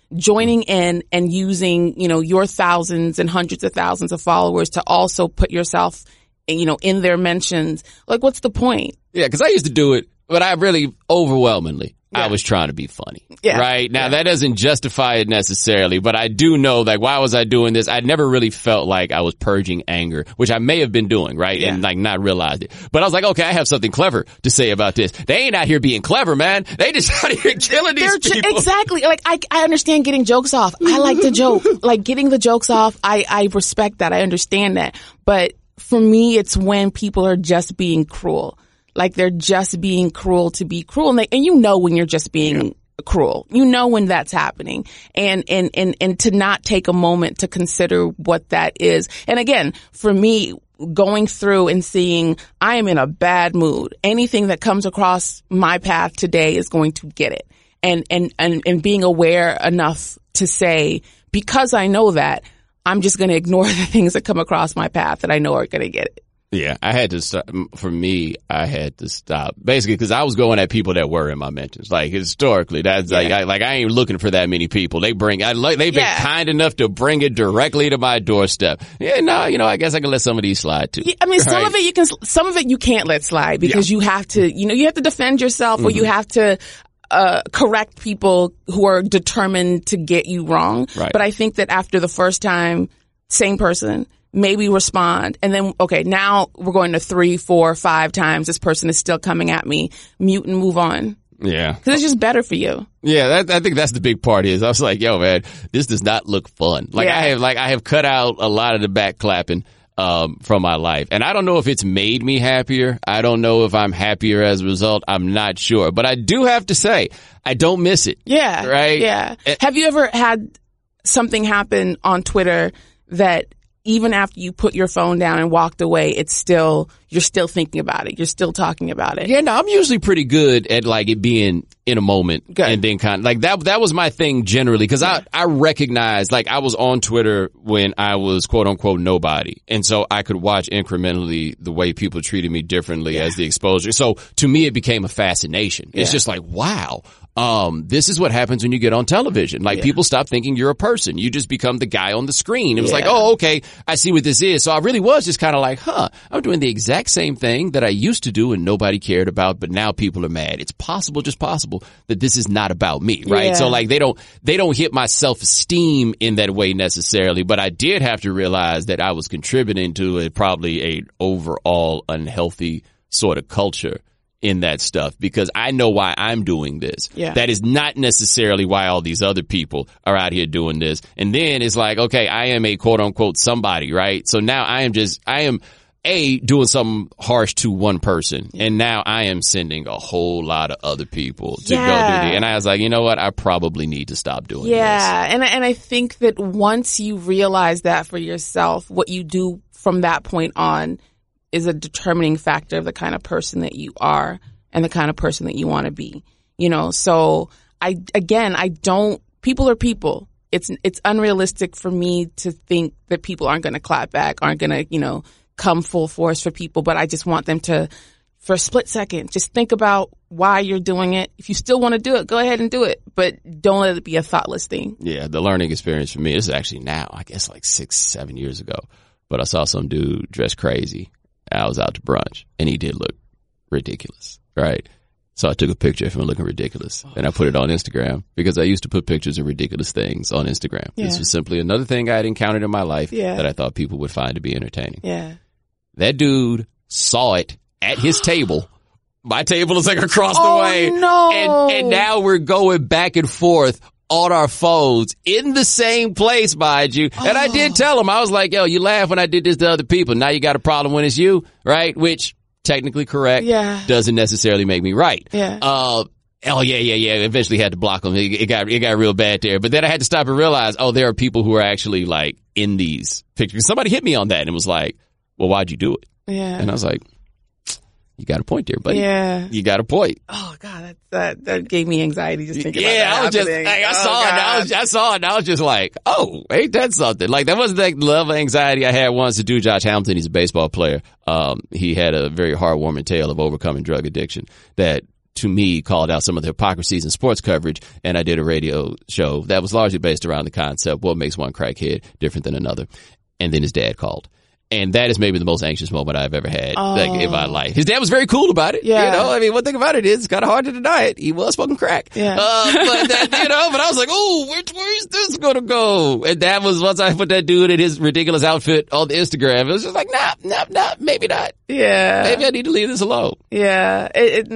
joining in and using, you know, your thousands and hundreds of thousands of followers to also put yourself, you know, in their mentions. Like, what's the point? Yeah, because I used to do it, but I really overwhelmingly. Yeah. I was trying to be funny, yeah. right? Now, yeah. that doesn't justify it necessarily, but I do know, like, why was I doing this? I never really felt like I was purging anger, which I may have been doing, right? Yeah. And, like, not realized it. But I was like, okay, I have something clever to say about this. They ain't out here being clever, man. They just out here killing these They're people. Exactly. Like, I, I understand getting jokes off. I like to joke. Like, getting the jokes off, I, I respect that. I understand that. But for me, it's when people are just being cruel. Like, they're just being cruel to be cruel. And, they, and you know when you're just being yeah. cruel. You know when that's happening. And, and, and, and to not take a moment to consider what that is. And again, for me, going through and seeing I am in a bad mood. Anything that comes across my path today is going to get it. And, and, and, and being aware enough to say, because I know that, I'm just going to ignore the things that come across my path that I know are going to get it. Yeah, I had to stop. For me, I had to stop basically because I was going at people that were in my mentions. Like historically, that's yeah. like, I, like I ain't looking for that many people. They bring, I like, they've yeah. been kind enough to bring it directly to my doorstep. Yeah, no, you know, I guess I can let some of these slide too. Yeah, I mean, some right? of it you can, some of it you can't let slide because yeah. you have to, you know, you have to defend yourself mm-hmm. or you have to, uh, correct people who are determined to get you wrong. Right. But I think that after the first time, same person. Maybe respond. And then, okay, now we're going to three, four, five times. This person is still coming at me. Mute and move on. Yeah. Because it's just better for you. Yeah, that, I think that's the big part is I was like, yo, man, this does not look fun. Like yeah. I have, like I have cut out a lot of the back clapping, um, from my life. And I don't know if it's made me happier. I don't know if I'm happier as a result. I'm not sure. But I do have to say, I don't miss it. Yeah. Right? Yeah. It, have you ever had something happen on Twitter that even after you put your phone down and walked away, it's still, you're still thinking about it. You're still talking about it. Yeah, no, I'm usually pretty good at like it being in a moment good. And then kind of like that, that was my thing generally. Cause yeah. I, I recognized like I was on Twitter when I was quote unquote nobody. And so I could watch incrementally the way people treated me differently yeah. as the exposure. So to me, it became a fascination. It's yeah. just like, wow. Um, this is what happens when you get on television. Like yeah. people stop thinking you're a person. You just become the guy on the screen. It was yeah. like, oh, okay, I see what this is. So I really was just kind of like, huh, I'm doing the exact same thing that I used to do and nobody cared about, but now people are mad. It's possible, just possible that this is not about me, right? Yeah. So like they don't, they don't hit my self-esteem in that way necessarily, but I did have to realize that I was contributing to a probably a overall unhealthy sort of culture in that stuff because I know why I'm doing this. Yeah. That is not necessarily why all these other people are out here doing this. And then it's like, okay, I am a quote unquote somebody, right? So now I am just, I am A, doing something harsh to one person. Yeah. And now I am sending a whole lot of other people to yeah. go do the, and I was like, you know what? I probably need to stop doing yeah. this. Yeah. And, and I think that once you realize that for yourself, what you do from that point on is a determining factor of the kind of person that you are and the kind of person that you want to be, you know? So I, again, I don't, people are people. It's, it's unrealistic for me to think that people aren't going to clap back, aren't going to, you know, come full force for people, but I just want them to, for a split second, just think about why you're doing it. If you still want to do it, go ahead and do it, but don't let it be a thoughtless thing. Yeah. The learning experience for me, this is actually now, I guess like six, seven years ago, but I saw some dude dressed crazy. I was out to brunch and he did look ridiculous, right? So I took a picture of him looking ridiculous and I put it on Instagram because I used to put pictures of ridiculous things on Instagram. Yeah. This was simply another thing I had encountered in my life yeah. that I thought people would find to be entertaining. Yeah. That dude saw it at his table. My table is like across oh, the way. No. And, and now we're going back and forth on our phones in the same place, mind you. Oh. And I did tell him, I was like, yo, you laugh when I did this to other people. Now you got a problem when it's you, right? Which technically correct. Yeah. Doesn't necessarily make me right. Yeah. Uh, oh yeah, yeah, yeah. Eventually had to block him. It, it got, it got real bad there. But then I had to stop and realize, oh, there are people who are actually like in these pictures. Somebody hit me on that and was like, well, why'd you do it? Yeah. And I was like, you got a point there, buddy. Yeah. You got a point. Oh God, that that, that gave me anxiety just thinking yeah, about that. I was just, happening. like, I oh, saw God. it. I was, I saw it. And I was just like, oh, ain't that something? Like that wasn't the level of anxiety I had once to do. Josh Hamilton, he's a baseball player. Um, he had a very heartwarming tale of overcoming drug addiction that to me, called out some of the hypocrisies in sports coverage, and I did a radio show that was largely based around the concept, what makes one crackhead different than another? And then his dad called. And that is maybe the most anxious moment I've ever had oh. like, in my life. His dad was very cool about it. Yeah. You know, I mean, one thing about it is it's kind of hard to deny it. He was smoking crack. Yeah. Uh, but that, you know, but I was like, oh, which way is this going to go? And that was once I put that dude in his ridiculous outfit on the Instagram. It was just like, nah, nah, nah, maybe not. Yeah. Maybe I need to leave this alone. Yeah. It,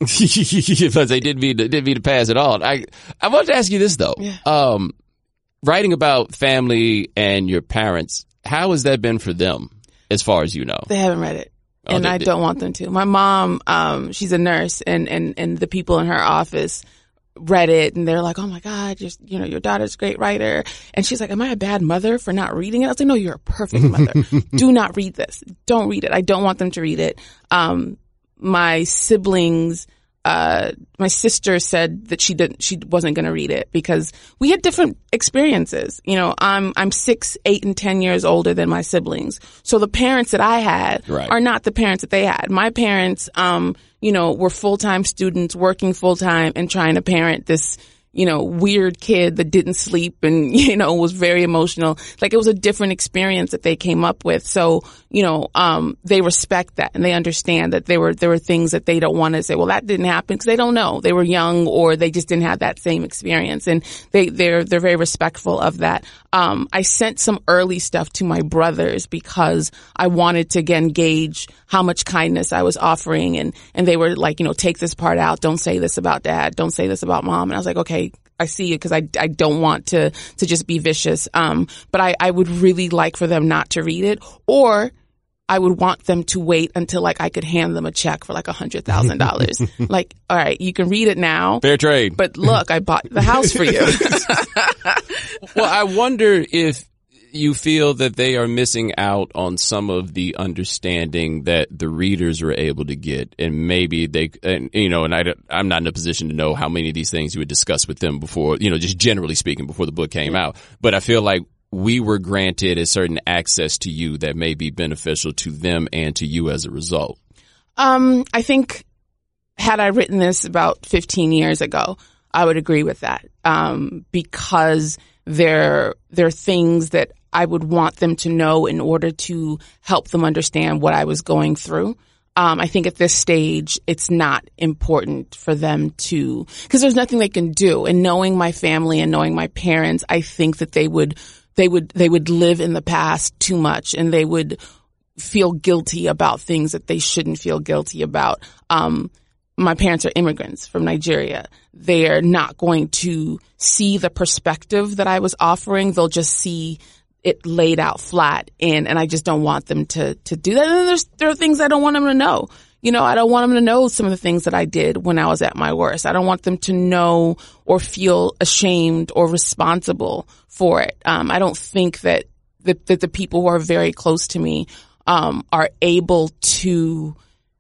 it, because they didn't mean to, didn't mean to pass it on. I, I wanted to ask you this though. Yeah. Um, writing about family and your parents, how has that been for them? As far as you know. They haven't read it. Oh, and they, I they, don't want them to. My mom, um, she's a nurse and, and, and the people in her office read it and they're like, oh my God, you're, you know, your daughter's a great writer. And she's like, am I a bad mother for not reading it? I was like, no, you're a perfect mother. Do not read this. Don't read it. I don't want them to read it. Um, my siblings, uh, my sister said that she didn't, she wasn't going to read it because we had different experiences. You know, I'm, I'm six, eight, and ten years older than my siblings. So the parents that I had right. are not the parents that they had. My parents, um, you know, were full-time students working full-time and trying to parent this, you know, weird kid that didn't sleep and, you know, was very emotional. Like it was a different experience that they came up with. So, you know, um, they respect that and they understand that there were, there were things that they don't want to say, well, that didn't happen because they don't know. They were young or they just didn't have that same experience. And they, they're, they're very respectful of that. Um, I sent some early stuff to my brothers because I wanted to again gauge how much kindness I was offering. And, and they were like, you know, take this part out. Don't say this about dad. Don't say this about mom. And I was like, okay, I see you because I, I don't want to, to just be vicious. Um, but I, I would really like for them not to read it, or I would want them to wait until like I could hand them a check for like a hundred thousand dollars. Like, all right, you can read it now. Fair trade. But look, I bought the house for you. Well, I wonder if you feel that they are missing out on some of the understanding that the readers were able to get, and maybe they, and you know, and I, I'm not in a position to know how many of these things you would discuss with them before, you know, just generally speaking before the book came out. But I feel like we were granted a certain access to you that may be beneficial to them and to you as a result. Um, I think had I written this about fifteen years ago, I would agree with that. Um, because there, there are things that I would want them to know in order to help them understand what I was going through. Um, I think at this stage, it's not important for them to, because there's nothing they can do. And knowing my family and knowing my parents, I think that they would, they would, they would live in the past too much and they would feel guilty about things that they shouldn't feel guilty about. Um, my parents are immigrants from Nigeria. They're not going to see the perspective that I was offering. They'll just see it laid out flat, and and I just don't want them to to do that. And then there's there are things I don't want them to know. You know, I don't want them to know some of the things that I did when I was at my worst. I don't want them to know or feel ashamed or responsible for it. Um, I don't think that the, that the people who are very close to me um, are able to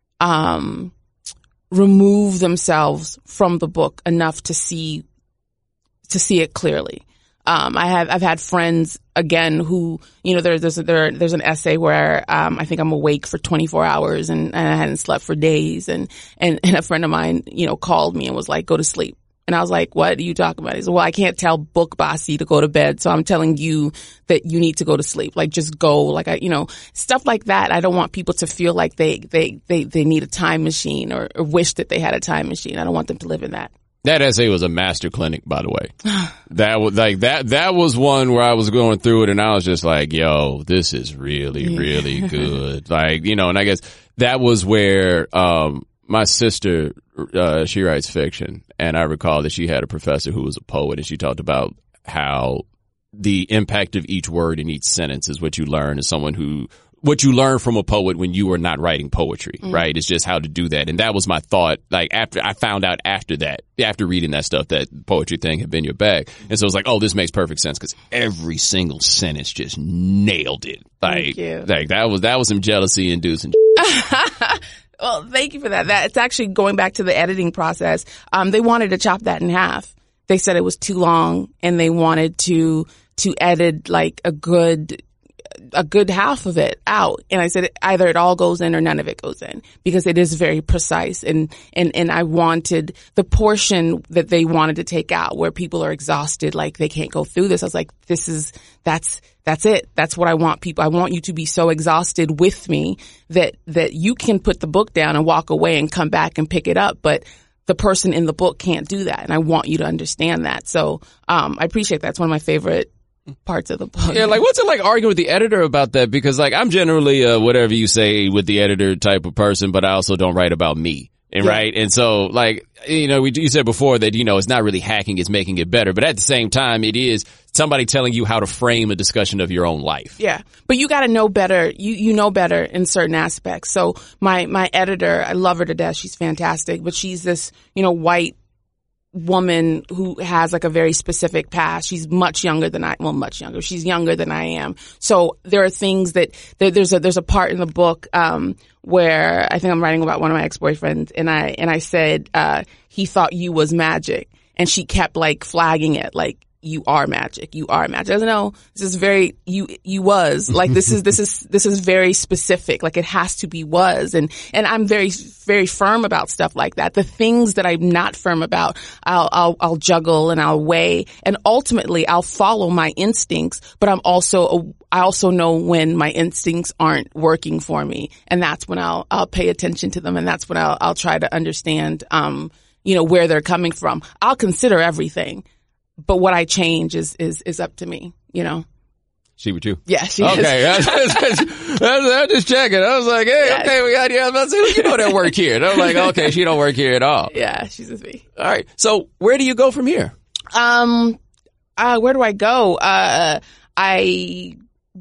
um, remove themselves from the book enough to see to see it clearly. Um, I have, I've had friends again who, you know, there, there's, there, there's an essay where, um, I think I'm awake for twenty-four hours and, and I hadn't slept for days. And, and, and a friend of mine, you know, called me and was like, go to sleep. And I was like, what are you talking about? He said, well, I can't tell Book Bossy to go to bed. So I'm telling you that you need to go to sleep. Like, just go. Like, I, you know, stuff like that. I don't want people to feel like they, they, they, they need a time machine or, or wish that they had a time machine. I don't want them to live in that. That essay was a master clinic, by the way. That was like that. That was one where I was going through it, and I was just like, "Yo, this is really, really good." Like, you know, and I guess that was where um my sister, uh, she writes fiction, and I recall that she had a professor who was a poet, and she talked about how the impact of each word in each sentence is what you learn as someone who. What you learn from a poet when you are not writing poetry, mm. right? It's just how to do that. And that was my thought, like, after I found out after that, after reading that stuff, that poetry thing had been your bag. And so it was like, oh, this makes perfect sense because every single sentence just nailed it. Like, Thank you. like that was, that was some jealousy inducing. Well, thank you for that. That it's actually going back to the editing process. Um, they wanted to chop that in half. They said it was too long and they wanted to, to edit like a good, a good half of it out. And I said, either it all goes in or none of it goes in, because it is very precise. And, and, and I wanted the portion that they wanted to take out where people are exhausted, like they can't go through this. I was like, this is, that's, that's it. That's what I want people. I want you to be so exhausted with me that, that you can put the book down and walk away and come back and pick it up. But the person in the book can't do that. And I want you to understand that. So, um, I appreciate that. It's one of my favorite parts of the book. Yeah, like what's it like arguing with the editor about that? Because like I'm generally uh, whatever you say with the editor type of person, but I also don't write about me. And yeah. Right. And so like, you know, we, you said before that, you know, it's not really hacking, it's making it better. But at the same time, it is somebody telling you how to frame a discussion of your own life. Yeah. But you got to know better. You, you know better in certain aspects. So my, my editor, I love her to death. She's fantastic, but she's this, you know, white woman who has like a very specific past. She's much younger than I, well, much younger. She's younger than I am. So there are things that there, there's a, there's a part in the book, um, where I think I'm writing about one of my ex-boyfriends, and I, and I said, uh, he thought you was magic, and she kept like flagging it, like, you are magic. You are magic. I don't know. This is very, you, you was like, this is, this is, this is very specific. Like it has to be was. And, and I'm very, very firm about stuff like that. The things that I'm not firm about, I'll, I'll, I'll juggle and I'll weigh, and ultimately I'll follow my instincts, but I'm also, a, I also know when my instincts aren't working for me. And that's when I'll, I'll pay attention to them. And that's when I'll, I'll try to understand, um, you know, where they're coming from. I'll consider everything. But what I change is, is, is up to me, you know. She with you? Yeah, she okay. is. I'm just checking. I was like, hey, yeah. okay, we got you. I was about to say, you know that work here. And I was like, okay, she don't work here at all. Yeah, she's with me. All right. So where do you go from here? Um, uh, where do I go? Uh, I,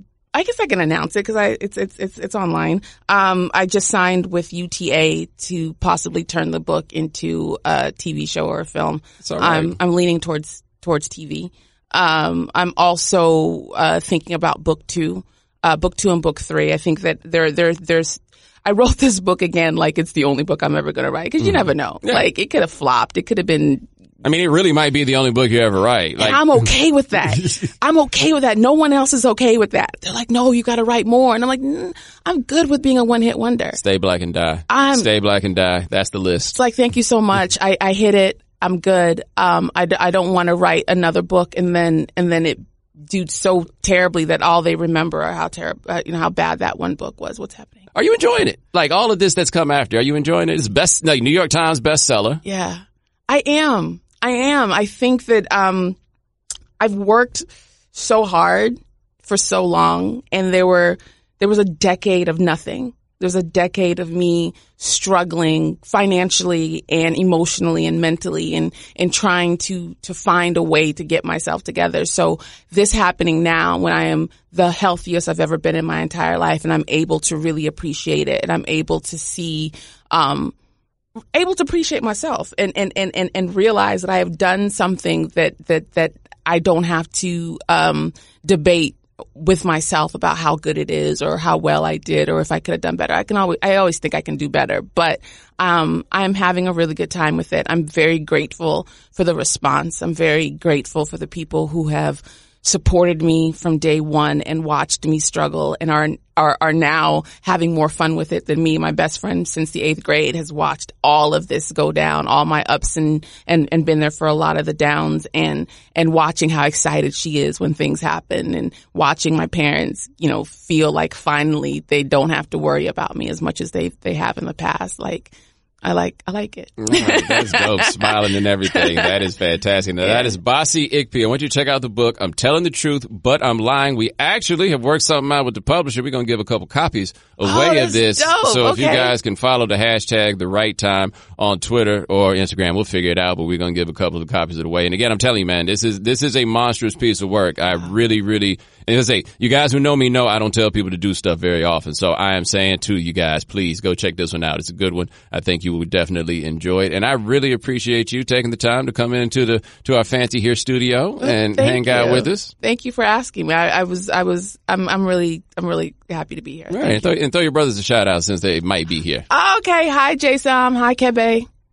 I guess I can announce it because I, it's, it's, it's, it's online. Um, I just signed with U T A to possibly turn the book into a T V show or a film. That's all right. I'm, I'm leaning towards, towards T V. Um, I'm also, uh, thinking about book two, uh, book two and book three. I think that there, there, there's, I wrote this book again like it's the only book I'm ever going to write, because you mm. never know. Yeah. Like it could have flopped. It could have been. I mean, it really might be the only book you ever write. Like, and I'm okay with that. I'm okay with that. No one else is okay with that. They're like, no, you got to write more. And I'm like, mm, I'm good with being a one hit wonder. Stay black and die. I'm, Stay black and die. That's the list. It's like, thank you so much. I, I hit it. I'm good. Um, I, I don't want to write another book and then, and then it do so terribly that all they remember are how terrible, uh, you know, how bad that one book was. What's happening? Are you enjoying it? Like all of this that's come after, are you enjoying it? It's best, like New York Times bestseller. Yeah, I am. I am. I think that, um, I've worked so hard for so long, and there were, there was a decade of nothing. There's a decade of me struggling financially and emotionally and mentally, and, and trying to, to find a way to get myself together. So this happening now when I am the healthiest I've ever been in my entire life, and I'm able to really appreciate it, and I'm able to see, um, able to appreciate myself and, and, and, and, and realize that I have done something that, that, that I don't have to, um, debate with myself about how good it is or how well I did or if I could have done better. I can always, I always think I can do better, but, um, I'm having a really good time with it. I'm very grateful for the response. I'm very grateful for the people who have supported me from day one and watched me struggle and are, are, are now having more fun with it than me. My best friend since the eighth grade has watched all of this go down, all my ups and, and, and been there for a lot of the downs, and, and watching how excited she is when things happen, and watching my parents, you know, feel like finally they don't have to worry about me as much as they, they have in the past. Like, I like, I like it. Right, that's dope. Smiling and everything. That is fantastic. Now, yeah. That is Bossy Ikpe. I want you to check out the book. I'm telling the truth, but I'm lying. We actually have worked something out with the publisher. We're going to give a couple copies away oh, of this. Dope. So if okay. you guys can follow the hashtag The Right Time on Twitter or Instagram, we'll figure it out, but we're going to give a couple of copies of it away. And again, I'm telling you, man, this is, this is a monstrous piece of work. I really, really, and I say, you guys who know me know I don't tell people to do stuff very often. So I am saying to you guys, please go check this one out. It's a good one. I think you would definitely enjoy it. And I really appreciate you taking the time to come into the, to our fancy here studio and Thank hang you. out with us. Thank you for asking me. I, I was, I was, I'm, I'm really, I'm really happy to be here. All right. And throw, and throw your brothers a shout out since they might be here. Okay. Hi, Jason. Hi, Kebe.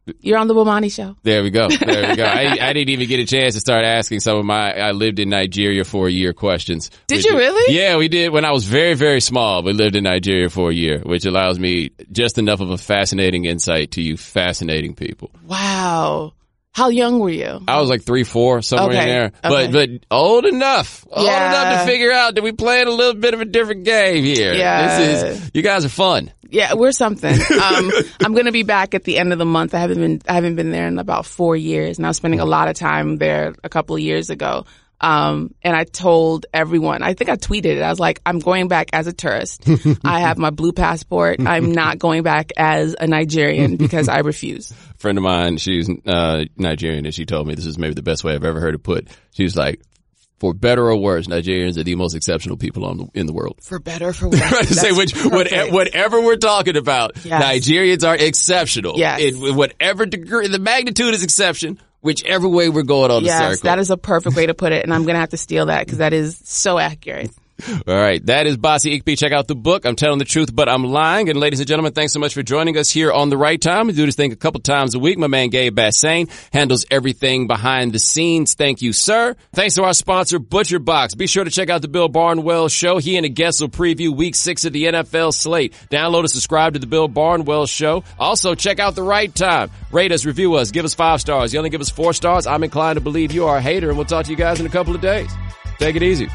You're on the Bomani Show. There we go. There we go. I, I didn't even get a chance to start asking some of my I lived in Nigeria for a year questions. Did you really? Yeah, we did. When I was very, very small, we lived in Nigeria for a year, which allows me just enough of a fascinating insight to you fascinating people. Wow. How young were you? I was like three, four, somewhere okay. in there. Okay. But but old enough. Old yeah. enough to figure out that we playing a little bit of a different game here. Yeah. This is, you guys are fun. Yeah, we're something. Um, I'm going to be back at the end of the month. I haven't been, I haven't been there in about four years, and I was spending a lot of time there a couple of years ago. Um, and I told everyone, I think I tweeted it. I was like, I'm going back as a tourist. I have my blue passport. I'm not going back as a Nigerian because I refuse. A friend of mine, she's, uh, Nigerian, and she told me this is maybe the best way I've ever heard it put. She was like, for better or worse, Nigerians are the most exceptional people on the, in the world. For better or for worse. Trying to say which, whatever, whatever we're talking about, yes. Nigerians are exceptional. Yes. In whatever degree, the magnitude is exception, whichever way we're going on yes, the circle. That is a perfect way to put it, and I'm going to have to steal that because that is so accurate. All right. That is Bossy Ikpe. Check out the book. I'm telling the truth, but I'm lying. And ladies and gentlemen, thanks so much for joining us here on The Right Time. We do this thing a couple times a week. My man Gabe Bassane handles everything behind the scenes. Thank you, sir. Thanks to our sponsor, Butcher Box. Be sure to check out the Bill Barnwell Show. He and a guest will preview week six of the N F L slate. Download and subscribe to the Bill Barnwell Show. Also, check out The Right Time. Rate us, review us, give us five stars. You only give us four stars, I'm inclined to believe you are a hater, and we'll talk to you guys in a couple of days. Take it easy.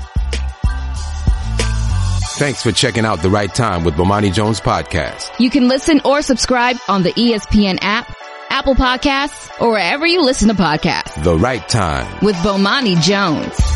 Thanks for checking out The Right Time with Bomani Jones podcast. You can listen or subscribe on the E S P N app, Apple Podcasts, or wherever you listen to podcasts. The Right Time with Bomani Jones.